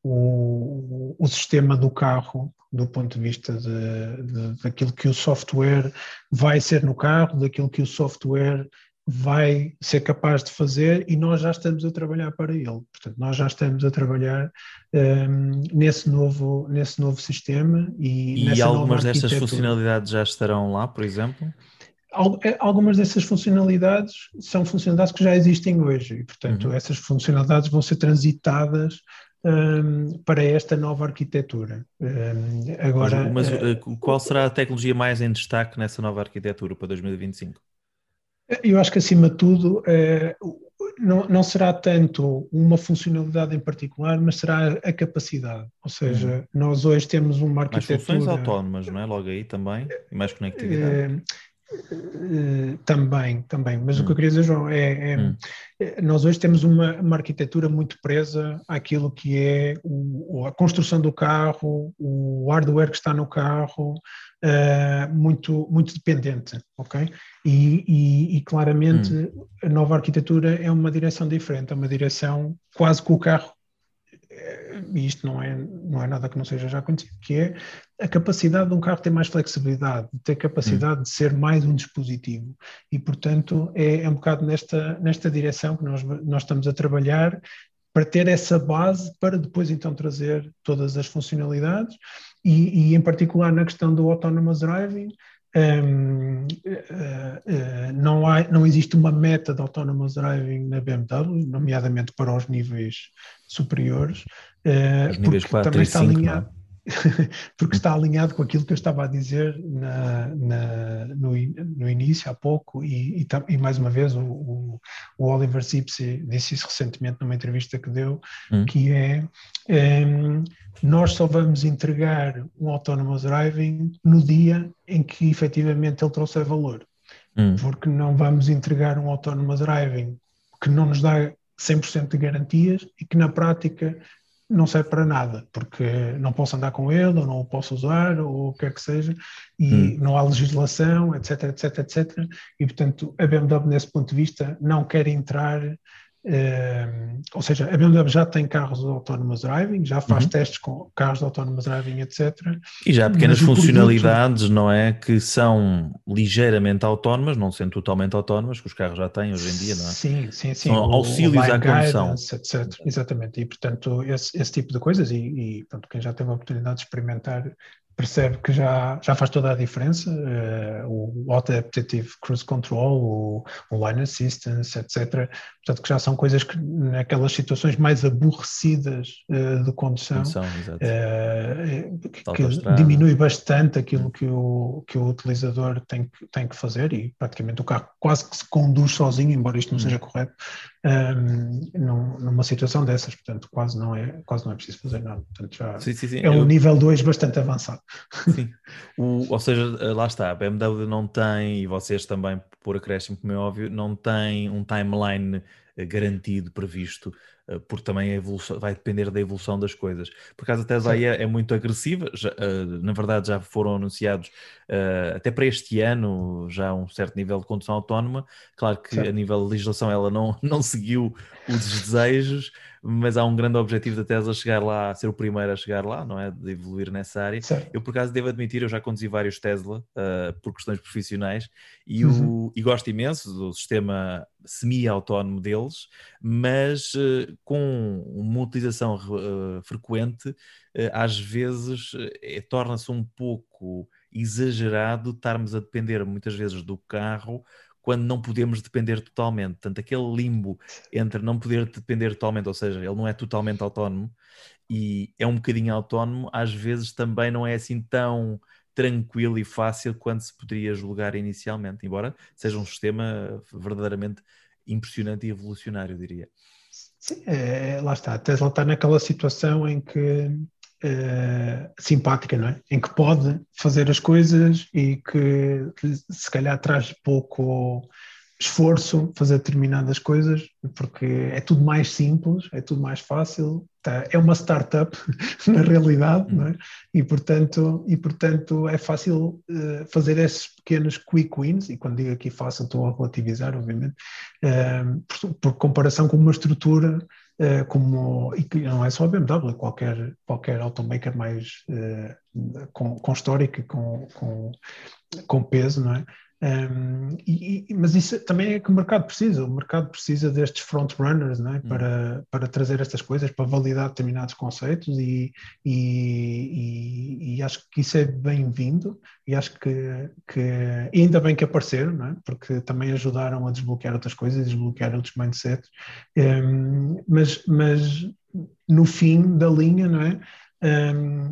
o, o sistema do carro do ponto de vista de, de, daquilo que o software vai ser no carro, daquilo que o software vai ser capaz de fazer e nós já estamos a trabalhar para ele. Portanto, nós já estamos a trabalhar um, nesse, novo, nesse novo sistema e, e nessa algumas nova destas funcionalidades já estarão lá, por exemplo? Algumas dessas funcionalidades são funcionalidades que já existem hoje e, portanto, uhum. essas funcionalidades vão ser transitadas Um, para esta nova arquitetura. Um, agora, mas, mas uh, qual será a tecnologia mais em destaque nessa nova arquitetura para dois mil e vinte e cinco? Eu acho que, acima de tudo, uh, não, não será tanto uma funcionalidade em particular, mas será a capacidade. Ou seja, hum. nós hoje temos uma arquitetura... Mais funções autónomas, não é? Logo aí também, e mais conectividade. Uh, Uh, também, também, mas hum. o que eu queria dizer, João, é, é hum. nós hoje temos uma, uma arquitetura muito presa àquilo que é o, a construção do carro, o hardware que está no carro, uh, muito, muito dependente, ok? E, e, e claramente hum. a nova arquitetura é uma direção diferente, é uma direção quase que o carro, e isto não é, não é nada que não seja já conhecido, que é a capacidade de um carro ter mais flexibilidade, de ter capacidade hum. de ser mais um dispositivo, e portanto é, é um bocado nesta, nesta direção que nós, nós estamos a trabalhar, para ter essa base, para depois então trazer todas as funcionalidades, e, e em particular na questão do autonomous driving. Um, uh, uh, não, há, não existe uma meta de autonomous driving na B M W, nomeadamente para os níveis superiores, uh, os níveis porque também está alinhado, porque está alinhado com aquilo que eu estava a dizer na, na, no, no início, há pouco, e, e, e mais uma vez o, o, o Oliver Zipse disse isso recentemente numa entrevista que deu, hum. que é um, nós só vamos entregar um autonomous driving no dia em que efetivamente ele trouxer valor, hum. porque não vamos entregar um autonomous driving que não nos dá cem por cento de garantias e que na prática não serve para nada, porque não posso andar com ele, ou não o posso usar, ou o que quer que seja, e hum. não há legislação, etc, etc, etcétera. E, portanto, a B M W, nesse ponto de vista, não quer entrar, eh, ou seja, a B M W já tem carros de autonomous driving, já faz uhum. testes com carros de autonomous driving, etcétera. E já há pequenas funcionalidades, produto... não é, que são ligeiramente autónomas, não sendo totalmente autónomas, que os carros já têm hoje em dia, não é? Sim, sim, sim. São o, auxílios o à condução. etcétera. Exatamente, e portanto esse, esse tipo de coisas, e, e portanto, quem já teve a oportunidade de experimentar percebe que já, já faz toda a diferença, uh, o Auto Adaptive Cruise Control, o, o Line Assistance, etcétera. Portanto, que já são coisas que naquelas situações mais aborrecidas uh, de condução, condução uh, que, que diminui bastante aquilo que o, que o utilizador tem, tem que fazer, e praticamente o carro quase que se conduz sozinho, embora isto não hum. seja correto, um, num, numa situação dessas. Portanto, quase não é, quase não é preciso fazer nada. Portanto, já sim, sim, sim. é um Eu... nível dois bastante avançado. Sim, o, ou seja, lá está, a B M W não tem, e vocês também, por acréscimo, como é óbvio, não tem um timeline garantido, previsto, porque também a evolução, vai depender da evolução das coisas. Por acaso a Tesla aí é, é muito agressiva, já, na verdade já foram anunciados até para este ano já um certo nível de condução autónoma. Claro que certo. A nível de legislação ela não, não seguiu os desejos, mas há um grande objetivo da Tesla chegar lá, ser o primeiro a chegar lá, não é? De evoluir nessa área. Certo. Eu, por acaso, devo admitir, eu já conduzi vários Tesla uh, por questões profissionais e, uhum. o, e gosto imenso do sistema semi-autónomo deles, mas uh, com uma utilização uh, frequente, uh, às vezes uh, torna-se um pouco exagerado estarmos a depender muitas vezes do carro quando não podemos depender totalmente. Portanto, aquele limbo entre não poder depender totalmente, ou seja, ele não é totalmente autónomo e é um bocadinho autónomo, às vezes também não é assim tão tranquilo e fácil quanto se poderia julgar inicialmente, embora seja um sistema verdadeiramente impressionante e evolucionário, diria. Sim, é, lá está. A Tesla está naquela situação em que Uh, simpática, não é? Em que pode fazer as coisas e que se calhar traz pouco esforço fazer determinadas coisas, porque é tudo mais simples, é tudo mais fácil, tá? É uma startup na realidade, não é? E portanto, e, portanto é fácil uh, fazer esses pequenos quick wins, e quando digo aqui fácil estou a relativizar, obviamente, uh, por, por comparação com uma estrutura Uh, como, e que não é só a B M W, qualquer, qualquer automaker mais uh, com, com histórico e com, com, com peso, não é? Um, e, e, mas isso também é que o mercado precisa, o mercado precisa destes front-runners, não é? para, hum. para trazer estas coisas, para validar determinados conceitos, e, e, e, e acho que isso é bem-vindo, e acho que, que e ainda bem que apareceram, não é? Porque também ajudaram a desbloquear outras coisas, desbloquear outros mindsets, um, mas, mas no fim da linha, não é? Um,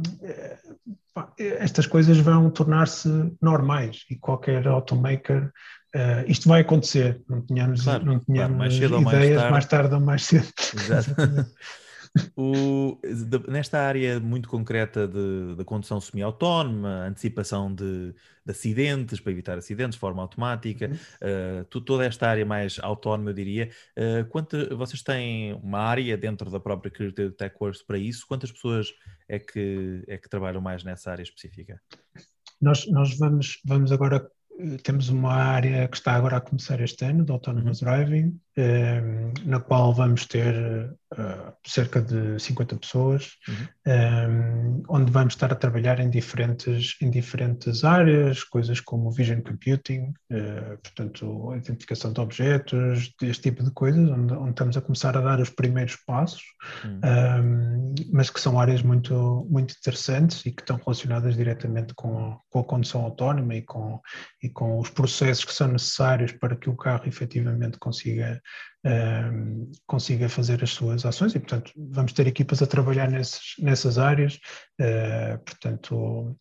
estas coisas vão tornar-se normais, e qualquer automaker, uh, isto vai acontecer, não tínhamos, claro, não tínhamos claro, mais cedo ideias, ou mais tarde. mais tarde ou mais cedo. Exato. O, de, nesta área muito concreta da condução semi-autónoma, antecipação de, de acidentes, para evitar acidentes de forma automática, uh, tu, toda esta área mais autónoma, eu diria, uh, quanto, vocês têm uma área dentro da própria Creative TechWorks para isso? Quantas pessoas é que, é que trabalham mais nessa área específica? Nós, nós vamos, vamos agora, temos uma área que está agora a começar este ano, de Autonomous uhum. Driving, eh, na qual vamos ter uh, cerca de cinquenta pessoas, uhum. eh, onde vamos estar a trabalhar em diferentes, em diferentes áreas, coisas como Vision Computing, eh, portanto, a identificação de objetos, este tipo de coisas, onde, onde estamos a começar a dar os primeiros passos, uhum. eh, mas que são áreas muito, muito interessantes e que estão relacionadas diretamente com, com a condução autónoma e com, e com os processos que são necessários para que o carro efetivamente consiga Uh, consiga fazer as suas ações e, portanto, vamos ter equipas a trabalhar nesses, nessas áreas, uh, portanto,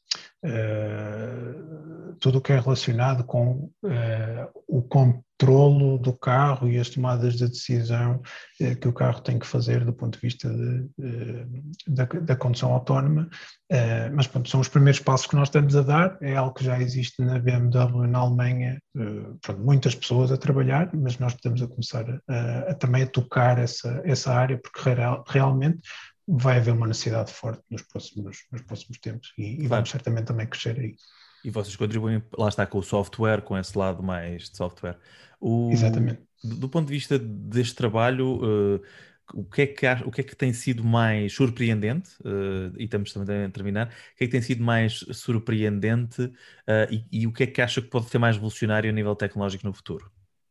uh, tudo o que é relacionado com uh, o controlo do carro e as tomadas de decisão uh, que o carro tem que fazer do ponto de vista de, uh, da, da condução autónoma, uh, mas pronto, são os primeiros passos que nós estamos a dar, é algo que já existe na B M W na Alemanha, uh, pronto, muitas pessoas a trabalhar, mas nós estamos a começar a A, a também a tocar essa, essa área, porque real, realmente vai haver uma necessidade forte nos próximos, nos próximos tempos e, e claro. Vamos certamente também crescer aí. E vocês contribuem, lá está, com o software, com esse lado mais de software. O, Exatamente. Do, do ponto de vista deste trabalho, uh, o, que é que, o que é que tem sido mais surpreendente, uh, e estamos também a terminar, o que é que tem sido mais surpreendente uh, e, e o que é que acha que pode ser mais revolucionário a nível tecnológico no futuro?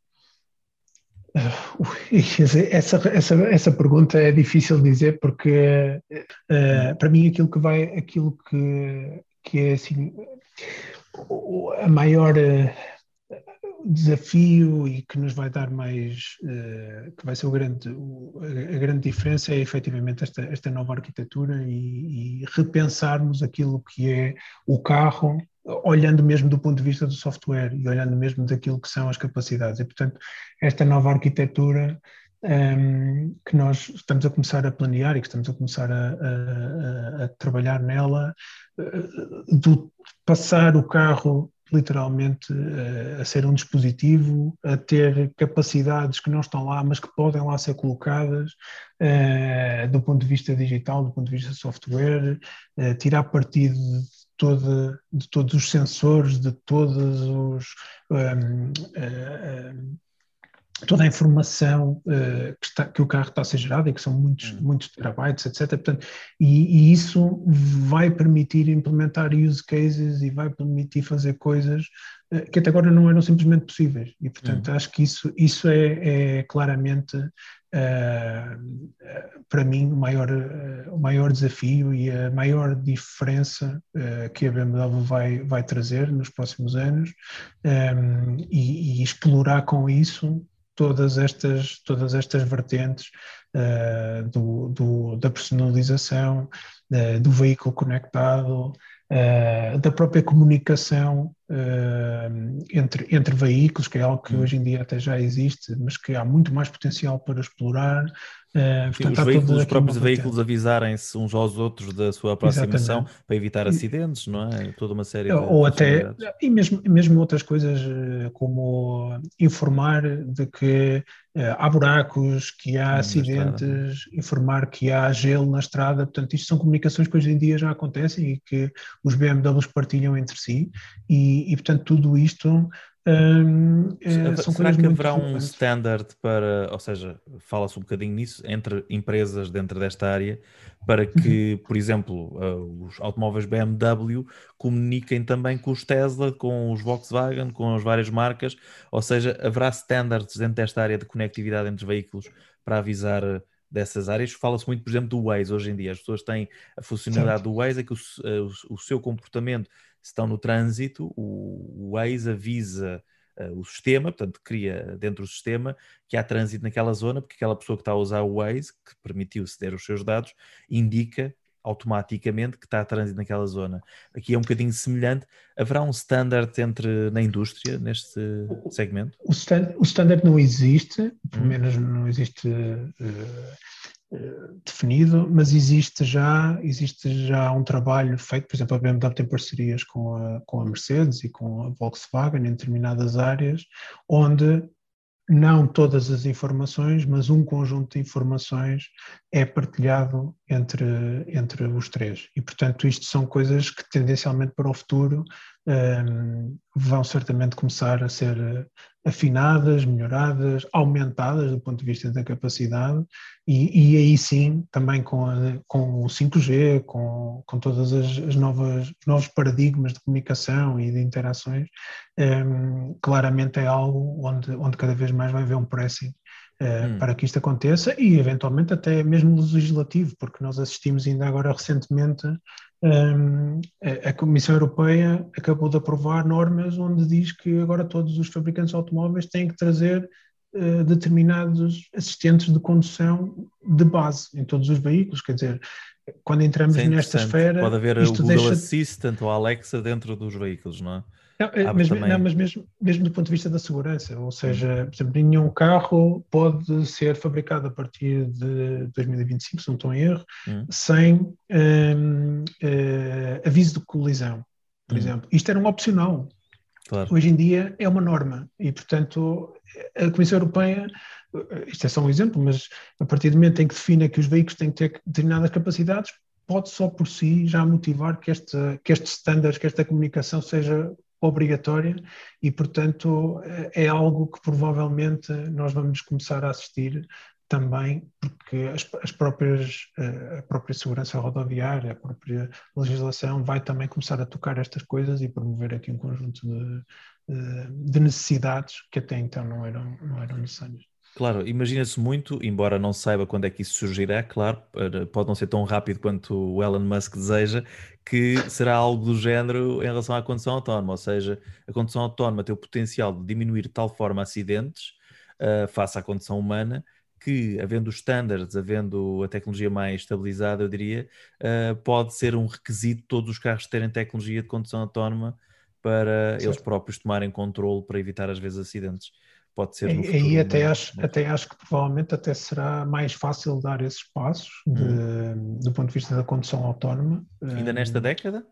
Essa, essa, essa pergunta é difícil de dizer porque uh, para mim aquilo que vai, aquilo que, que é assim, a maior uh, desafio e que nos vai dar mais, uh, que vai ser o grande, o, a grande diferença é efetivamente esta, esta nova arquitetura e, e repensarmos aquilo que é o carro, olhando mesmo do ponto de vista do software e olhando mesmo daquilo que são as capacidades. E, portanto, esta nova arquitetura um, que nós estamos a começar a planear e que estamos a começar a, a, a trabalhar nela, uh, do passar o carro literalmente uh, a ser um dispositivo, a ter capacidades que não estão lá, mas que podem lá ser colocadas uh, do ponto de vista digital, do ponto de vista software, uh, tirar partido de Toda, de todos os sensores, de todos os, um, uh, um, toda a informação uh, que, está, que o carro está a ser gerado e que são muitos, uhum. muitos terabytes, etcétera. Portanto, e, e isso vai permitir implementar use cases e vai permitir fazer coisas uh, que até agora não eram simplesmente possíveis. E, portanto, uhum. acho que isso, isso é, é claramente... Uh, uh, para mim o maior, uh, o maior desafio e a maior diferença uh, que a B M W vai, vai trazer nos próximos anos, um, e, e explorar com isso todas estas, todas estas vertentes uh, do, do, da personalização, uh, do veículo conectado, uh, da própria comunicação Uh, entre, entre veículos, que é algo que hoje em dia até já existe, mas que há muito mais potencial para explorar. Uh, portanto, os, veículos, os próprios veículos avisarem-se uns aos outros da sua aproximação. Exatamente. Para evitar acidentes, não é? Toda uma série de Ou até, e mesmo, mesmo outras coisas como informar de que uh, há buracos, que há hum, acidentes, informar que há gelo na estrada. Portanto, isto são comunicações que hoje em dia já acontecem e que os B M Ws partilham entre si e E, portanto, tudo isto um, é, são Será que haverá um standard para, ou seja, fala-se um bocadinho nisso, entre empresas dentro desta área, para que, por exemplo, uh, os automóveis B M W comuniquem também com os Tesla, com os Volkswagen, com as várias marcas, ou seja, haverá standards dentro desta área de conectividade entre veículos para avisar dessas áreas? Fala-se muito, por exemplo, do Waze hoje em dia. As pessoas têm a funcionalidade certo. do Waze, é que o, o, o seu comportamento, se estão no trânsito, o Waze avisa uh, o sistema, portanto cria dentro do sistema que há trânsito naquela zona, porque aquela pessoa que está a usar o Waze, que permitiu ceder os seus dados, indica automaticamente que está a trânsito naquela zona. Aqui é um bocadinho semelhante. Haverá um standard entre, na indústria, neste segmento? O, stand, o standard não existe, pelo hum. menos não existe... Uh, definido, mas existe já, existe já um trabalho feito, por exemplo, a B M W tem parcerias com a, com a Mercedes e com a Volkswagen em determinadas áreas, onde não todas as informações, mas um conjunto de informações é partilhado entre, entre os três. E, portanto, isto são coisas que tendencialmente para o futuro um, vão certamente começar a ser afinadas, melhoradas, aumentadas do ponto de vista da capacidade e, e aí sim, também com, a, com o cinco G, com, com todas as, as novas os novos paradigmas de comunicação e de interações, um, claramente é algo onde, onde cada vez mais vai haver um pressing uh, hum. para que isto aconteça e eventualmente até mesmo legislativo, porque nós assistimos ainda agora recentemente Um, a Comissão Europeia acabou de aprovar normas onde diz que agora todos os fabricantes de automóveis têm que trazer uh, determinados assistentes de condução de base em todos os veículos, quer dizer, quando entramos é nesta esfera... Pode haver o Google deixa... Assistant ou a Alexa dentro dos veículos, não é? Não, mas, também... não, mas mesmo, mesmo do ponto de vista da segurança, ou seja, por exemplo, nenhum carro pode ser fabricado a partir de dois mil e vinte e cinco, se não estou em erro, hum. sem um, uh, aviso de colisão, por hum. exemplo. Isto era um opcional. Claro. Hoje em dia é uma norma e, portanto, a Comissão Europeia, isto é só um exemplo, mas a partir do momento em que define que os veículos têm que ter determinadas capacidades, pode só por si já motivar que, este, que estes standards, que esta comunicação seja obrigatória e, portanto, é algo que provavelmente nós vamos começar a assistir também, porque as, as próprias, a própria segurança rodoviária, a própria legislação vai também começar a tocar estas coisas e promover aqui um conjunto de, de necessidades que até então não eram, não eram necessárias. Claro, imagina-se muito, embora não saiba quando é que isso surgirá, claro, pode não ser tão rápido quanto o Elon Musk deseja, que será algo do género em relação à condução autónoma, ou seja, a condução autónoma tem o potencial de diminuir de tal forma acidentes uh, face à condução humana, que, havendo os standards, havendo a tecnologia mais estabilizada, eu diria, uh, pode ser um requisito todos os carros terem tecnologia de condução autónoma para certo. Eles próprios tomarem controle para evitar às vezes acidentes. Pode ser no futuro. E até acho, até acho que provavelmente até será mais fácil dar esses passos de, hum. do ponto de vista da condução autónoma. Ainda nesta década?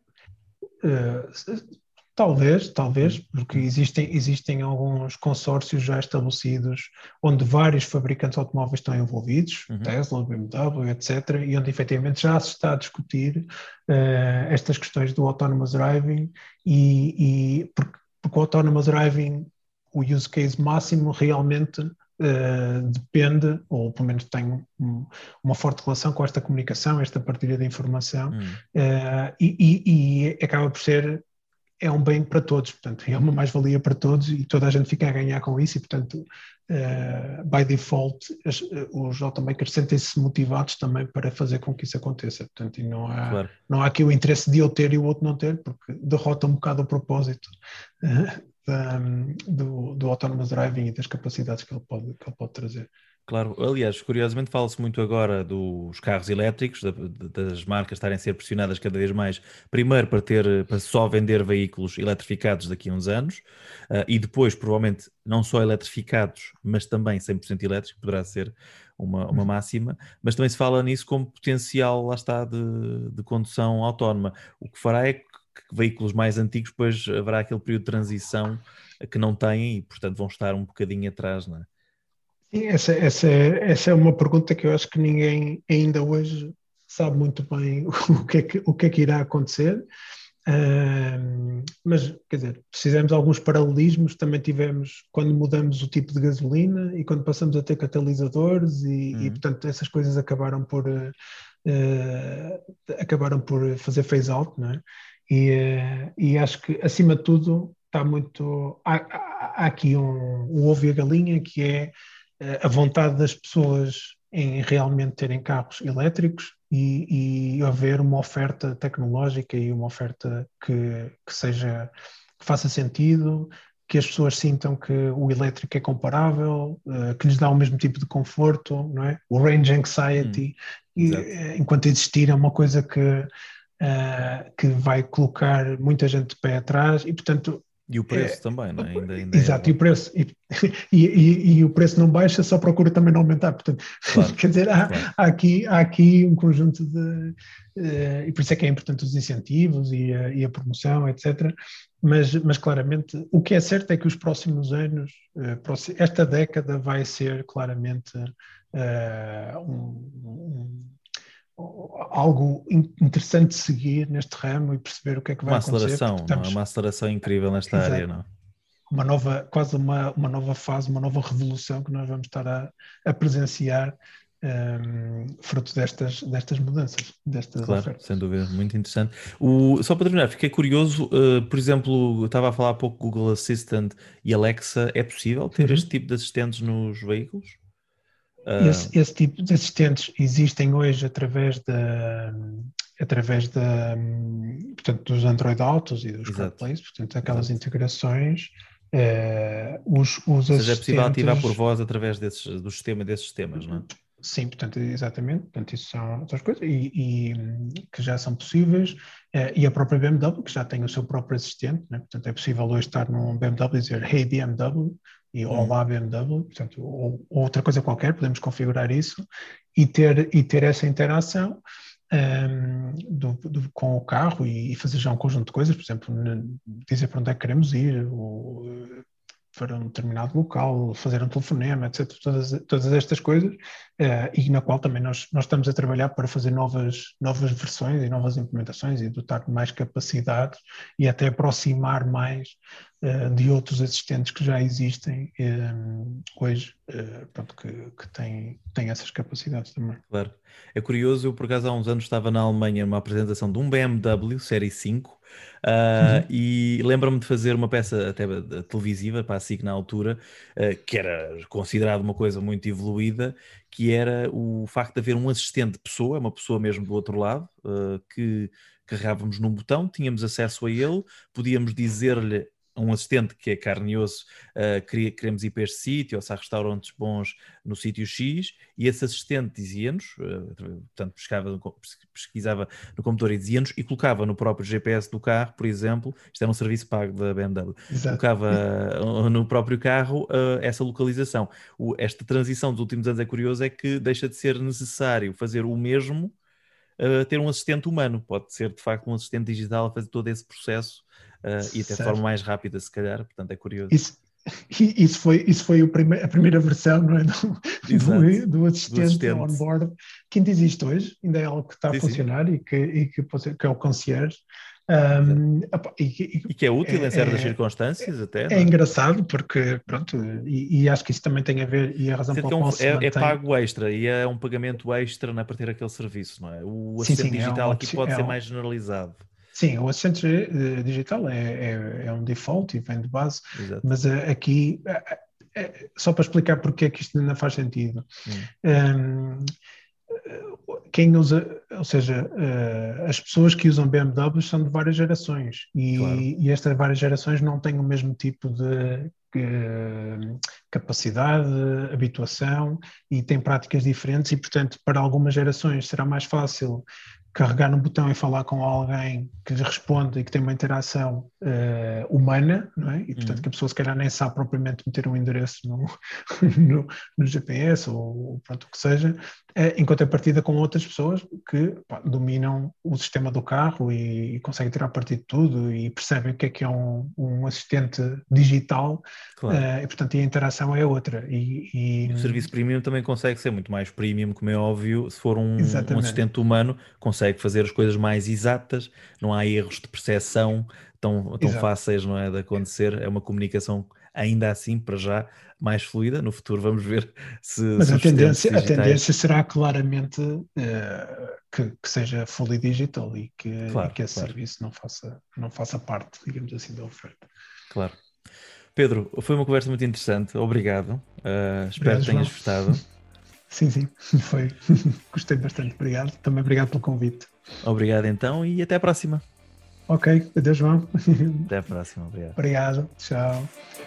Uh, talvez, talvez, porque existem, existem alguns consórcios já estabelecidos onde vários fabricantes de automóveis estão envolvidos, uhum. Tesla, B M W, etcétera, e onde efetivamente já se está a discutir uh, estas questões do autonomous driving e, e porque, porque o autonomous driving, o use case máximo realmente uh, depende, ou pelo menos tem um, uma forte relação com esta comunicação, esta partilha de informação, hum. uh, e, e, e acaba por ser, é um bem para todos, portanto, é uma mais-valia para todos e toda a gente fica a ganhar com isso e, portanto, uh, by default, as, os automakers sentem-se motivados também para fazer com que isso aconteça, portanto, e não há, claro. não há aqui o interesse de eu ter e o outro não ter, porque derrota um bocado o propósito uh, Do, do autonomous driving e das capacidades que ele pode, que ele pode trazer. Claro, aliás, curiosamente fala-se muito agora dos carros elétricos, das marcas estarem a ser pressionadas cada vez mais, primeiro para, ter, para só vender veículos eletrificados daqui a uns anos, uh, e depois provavelmente não só eletrificados, mas também cem por cento elétricos, poderá ser uma, uma máxima, mas também se fala nisso como potencial, lá está, de, de condução autónoma. O que fará é que que veículos mais antigos, depois haverá aquele período de transição que não têm e, portanto, vão estar um bocadinho atrás, não é? Sim, essa, essa, é, essa é uma pergunta que eu acho que ninguém ainda hoje sabe muito bem o que é que, o que, é que irá acontecer, uh, mas, quer dizer, precisamos de alguns paralelismos, também tivemos quando mudamos o tipo de gasolina e quando passamos a ter catalisadores e, uhum. e portanto, essas coisas acabaram por, uh, acabaram por fazer phase out, não é? E, e acho que, acima de tudo, está muito... Há, há aqui um, um ovo e a galinha, que é a vontade das pessoas em realmente terem carros elétricos e, e haver uma oferta tecnológica e uma oferta que, que seja, que faça sentido, que as pessoas sintam que o elétrico é comparável, que lhes dá o mesmo tipo de conforto, não é? O range anxiety, hum, e, enquanto existir, é uma coisa que... Uh, que vai colocar muita gente de pé atrás e, portanto, E o preço é, também, não é? Ainda, ainda exato, é e o preço e, e, e, e o preço não baixa, só procura também não aumentar. Portanto, claro, quer dizer, há, claro. há, aqui, há aqui um conjunto de... Uh, e por isso é que é importante os incentivos e a, e a promoção, etcétera. Mas, mas claramente, o que é certo é que os próximos anos, uh, esta década vai ser claramente uh, um, um algo interessante de seguir neste ramo e perceber o que é que vai uma acontecer. Aceleração, estamos... não é? Uma aceleração incrível nesta Exato. área, não? Uma nova, quase uma, uma nova fase, uma nova revolução que nós vamos estar a, a presenciar um, fruto destas, destas mudanças, destas claro, ofertas. Sem dúvida, muito interessante. O, só para terminar, fiquei curioso, uh, por exemplo, eu estava a falar há pouco Google Assistant e Alexa, é possível ter uhum. este tipo de assistentes nos veículos? Esse, esse tipo de assistentes existem hoje através da, através da, portanto, dos Android Autos e dos CarPlays, portanto, aquelas Exato. integrações. Uh, os, os Ou seja, assistentes... é possível ativar por voz através desses, do sistema desses sistemas, não é? Sim, portanto, exatamente, portanto, isso são outras coisas e, e que já são possíveis, uh, e a própria B M W, que já tem o seu próprio assistente, né? Portanto, é possível hoje estar num B M W e dizer Hey B M W, e hum. Olá B M W, portanto, ou, ou outra coisa qualquer, podemos configurar isso e ter, e ter essa interação um, do, do, com o carro e, e fazer já um conjunto de coisas, por exemplo, dizer para onde é que queremos ir, ou para um determinado local, fazer um telefonema, etcétera. Todas, todas estas coisas, uh, e na qual também nós, nós estamos a trabalhar para fazer novas, novas versões e novas implementações e dotar de mais capacidades e até aproximar mais uh, de outros assistentes que já existem um, hoje, uh, pronto, que, que têm, têm essas capacidades também. Claro. É curioso, eu por acaso há uns anos estava na Alemanha numa apresentação de um B M W Série cinco uh, uhum. e lembro-me de fazer uma peça até televisiva para a S I C na altura, uh, que era considerado uma coisa muito evoluída, que era o facto de haver um assistente pessoa, uma pessoa mesmo do outro lado, uh, que carregávamos num botão, tínhamos acesso a ele, podíamos dizer-lhe um assistente que é carne e osso, uh, queria, queremos ir para este sítio, ou se há restaurantes bons no sítio X, e esse assistente dizia-nos, uh, portanto pescava, pesquisava no computador e dizia-nos, e colocava no próprio G P S do carro, por exemplo, isto era um serviço pago da B M W, Exato. colocava uh, no próprio carro uh, essa localização. O, esta transição dos últimos anos é curiosa, é que deixa de ser necessário fazer o mesmo, uh, ter um assistente humano, pode ser de facto um assistente digital a fazer todo esse processo, Uh, e até de forma mais rápida, se calhar, portanto é curioso. Isso, isso foi, isso foi o prime- a primeira versão, não é? do, do, do assistente do on-board, que ainda existe hoje, ainda é algo que está sim, a funcionar sim. e, que, e que, que é o concierge. Um, e, e, e que é útil é, em certas é, circunstâncias, até. É, é engraçado, porque, pronto, e, e acho que isso também tem a ver, e a razão pela qual se é, mantém... é pago extra, e é um pagamento extra, não é, para ter aquele serviço, não é? O sim, assistente sim, digital é um, aqui pode é ser um, mais generalizado. Sim, o assistente uh, digital é, é, é um default e vem de base, Exato. mas uh, aqui, uh, uh, só para explicar porque é que isto não faz sentido, hum. um, quem usa, ou seja, uh, as pessoas que usam B M W são de várias gerações e, claro. e estas várias gerações não têm o mesmo tipo de uh, capacidade, habituação e têm práticas diferentes e, portanto, para algumas gerações será mais fácil carregar no botão e falar com alguém que lhe responde e que tem uma interação uh, humana, não é? E, portanto, uhum. que a pessoa se calhar nem sabe propriamente meter um endereço no, no, no G P S ou pronto, o que seja, uh, enquanto é partida com outras pessoas que pá, dominam o sistema do carro e, e conseguem tirar partido de tudo e percebem o que é que é um, um assistente digital, claro. uh, e, portanto, a interação é outra. E, e... O serviço premium também consegue ser muito mais premium, como é óbvio, se for um, um assistente humano, consegue fazer as coisas mais exatas, não há erros de percepção tão, tão fáceis, não é, de acontecer, é uma comunicação ainda assim, para já, mais fluida. No futuro vamos ver se... Mas se a, tendência, digitais... a tendência será claramente uh, que, que seja fully digital e que, claro, e que esse claro. serviço não faça, não faça parte, digamos assim, da oferta. Claro. Pedro, foi uma conversa muito interessante, obrigado, uh, espero obrigado, que tenhas gostado. Sim, sim, foi. Gostei bastante, obrigado. Também obrigado pelo convite. Obrigado então e até à próxima. Ok, adeus, João. Até à próxima, obrigado. Obrigado, tchau.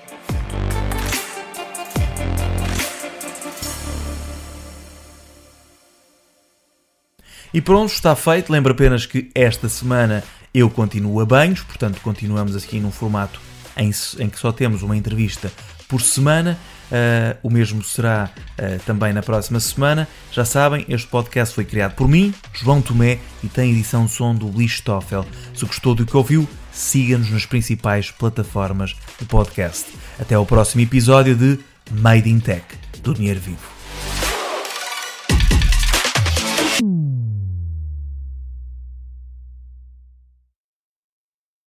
E pronto, está feito. Lembro apenas que esta semana eu continuo a banhos, portanto continuamos aqui num formato em, em que só temos uma entrevista por semana. Uh, o mesmo será uh, também na próxima semana. Já sabem, este podcast foi criado por mim, João Tomé, e tem edição de som do Luís Stoffel. Se gostou do que ouviu, siga-nos nas principais plataformas de podcast. Até ao próximo episódio de Made in Tech, do Dinheiro Vivo.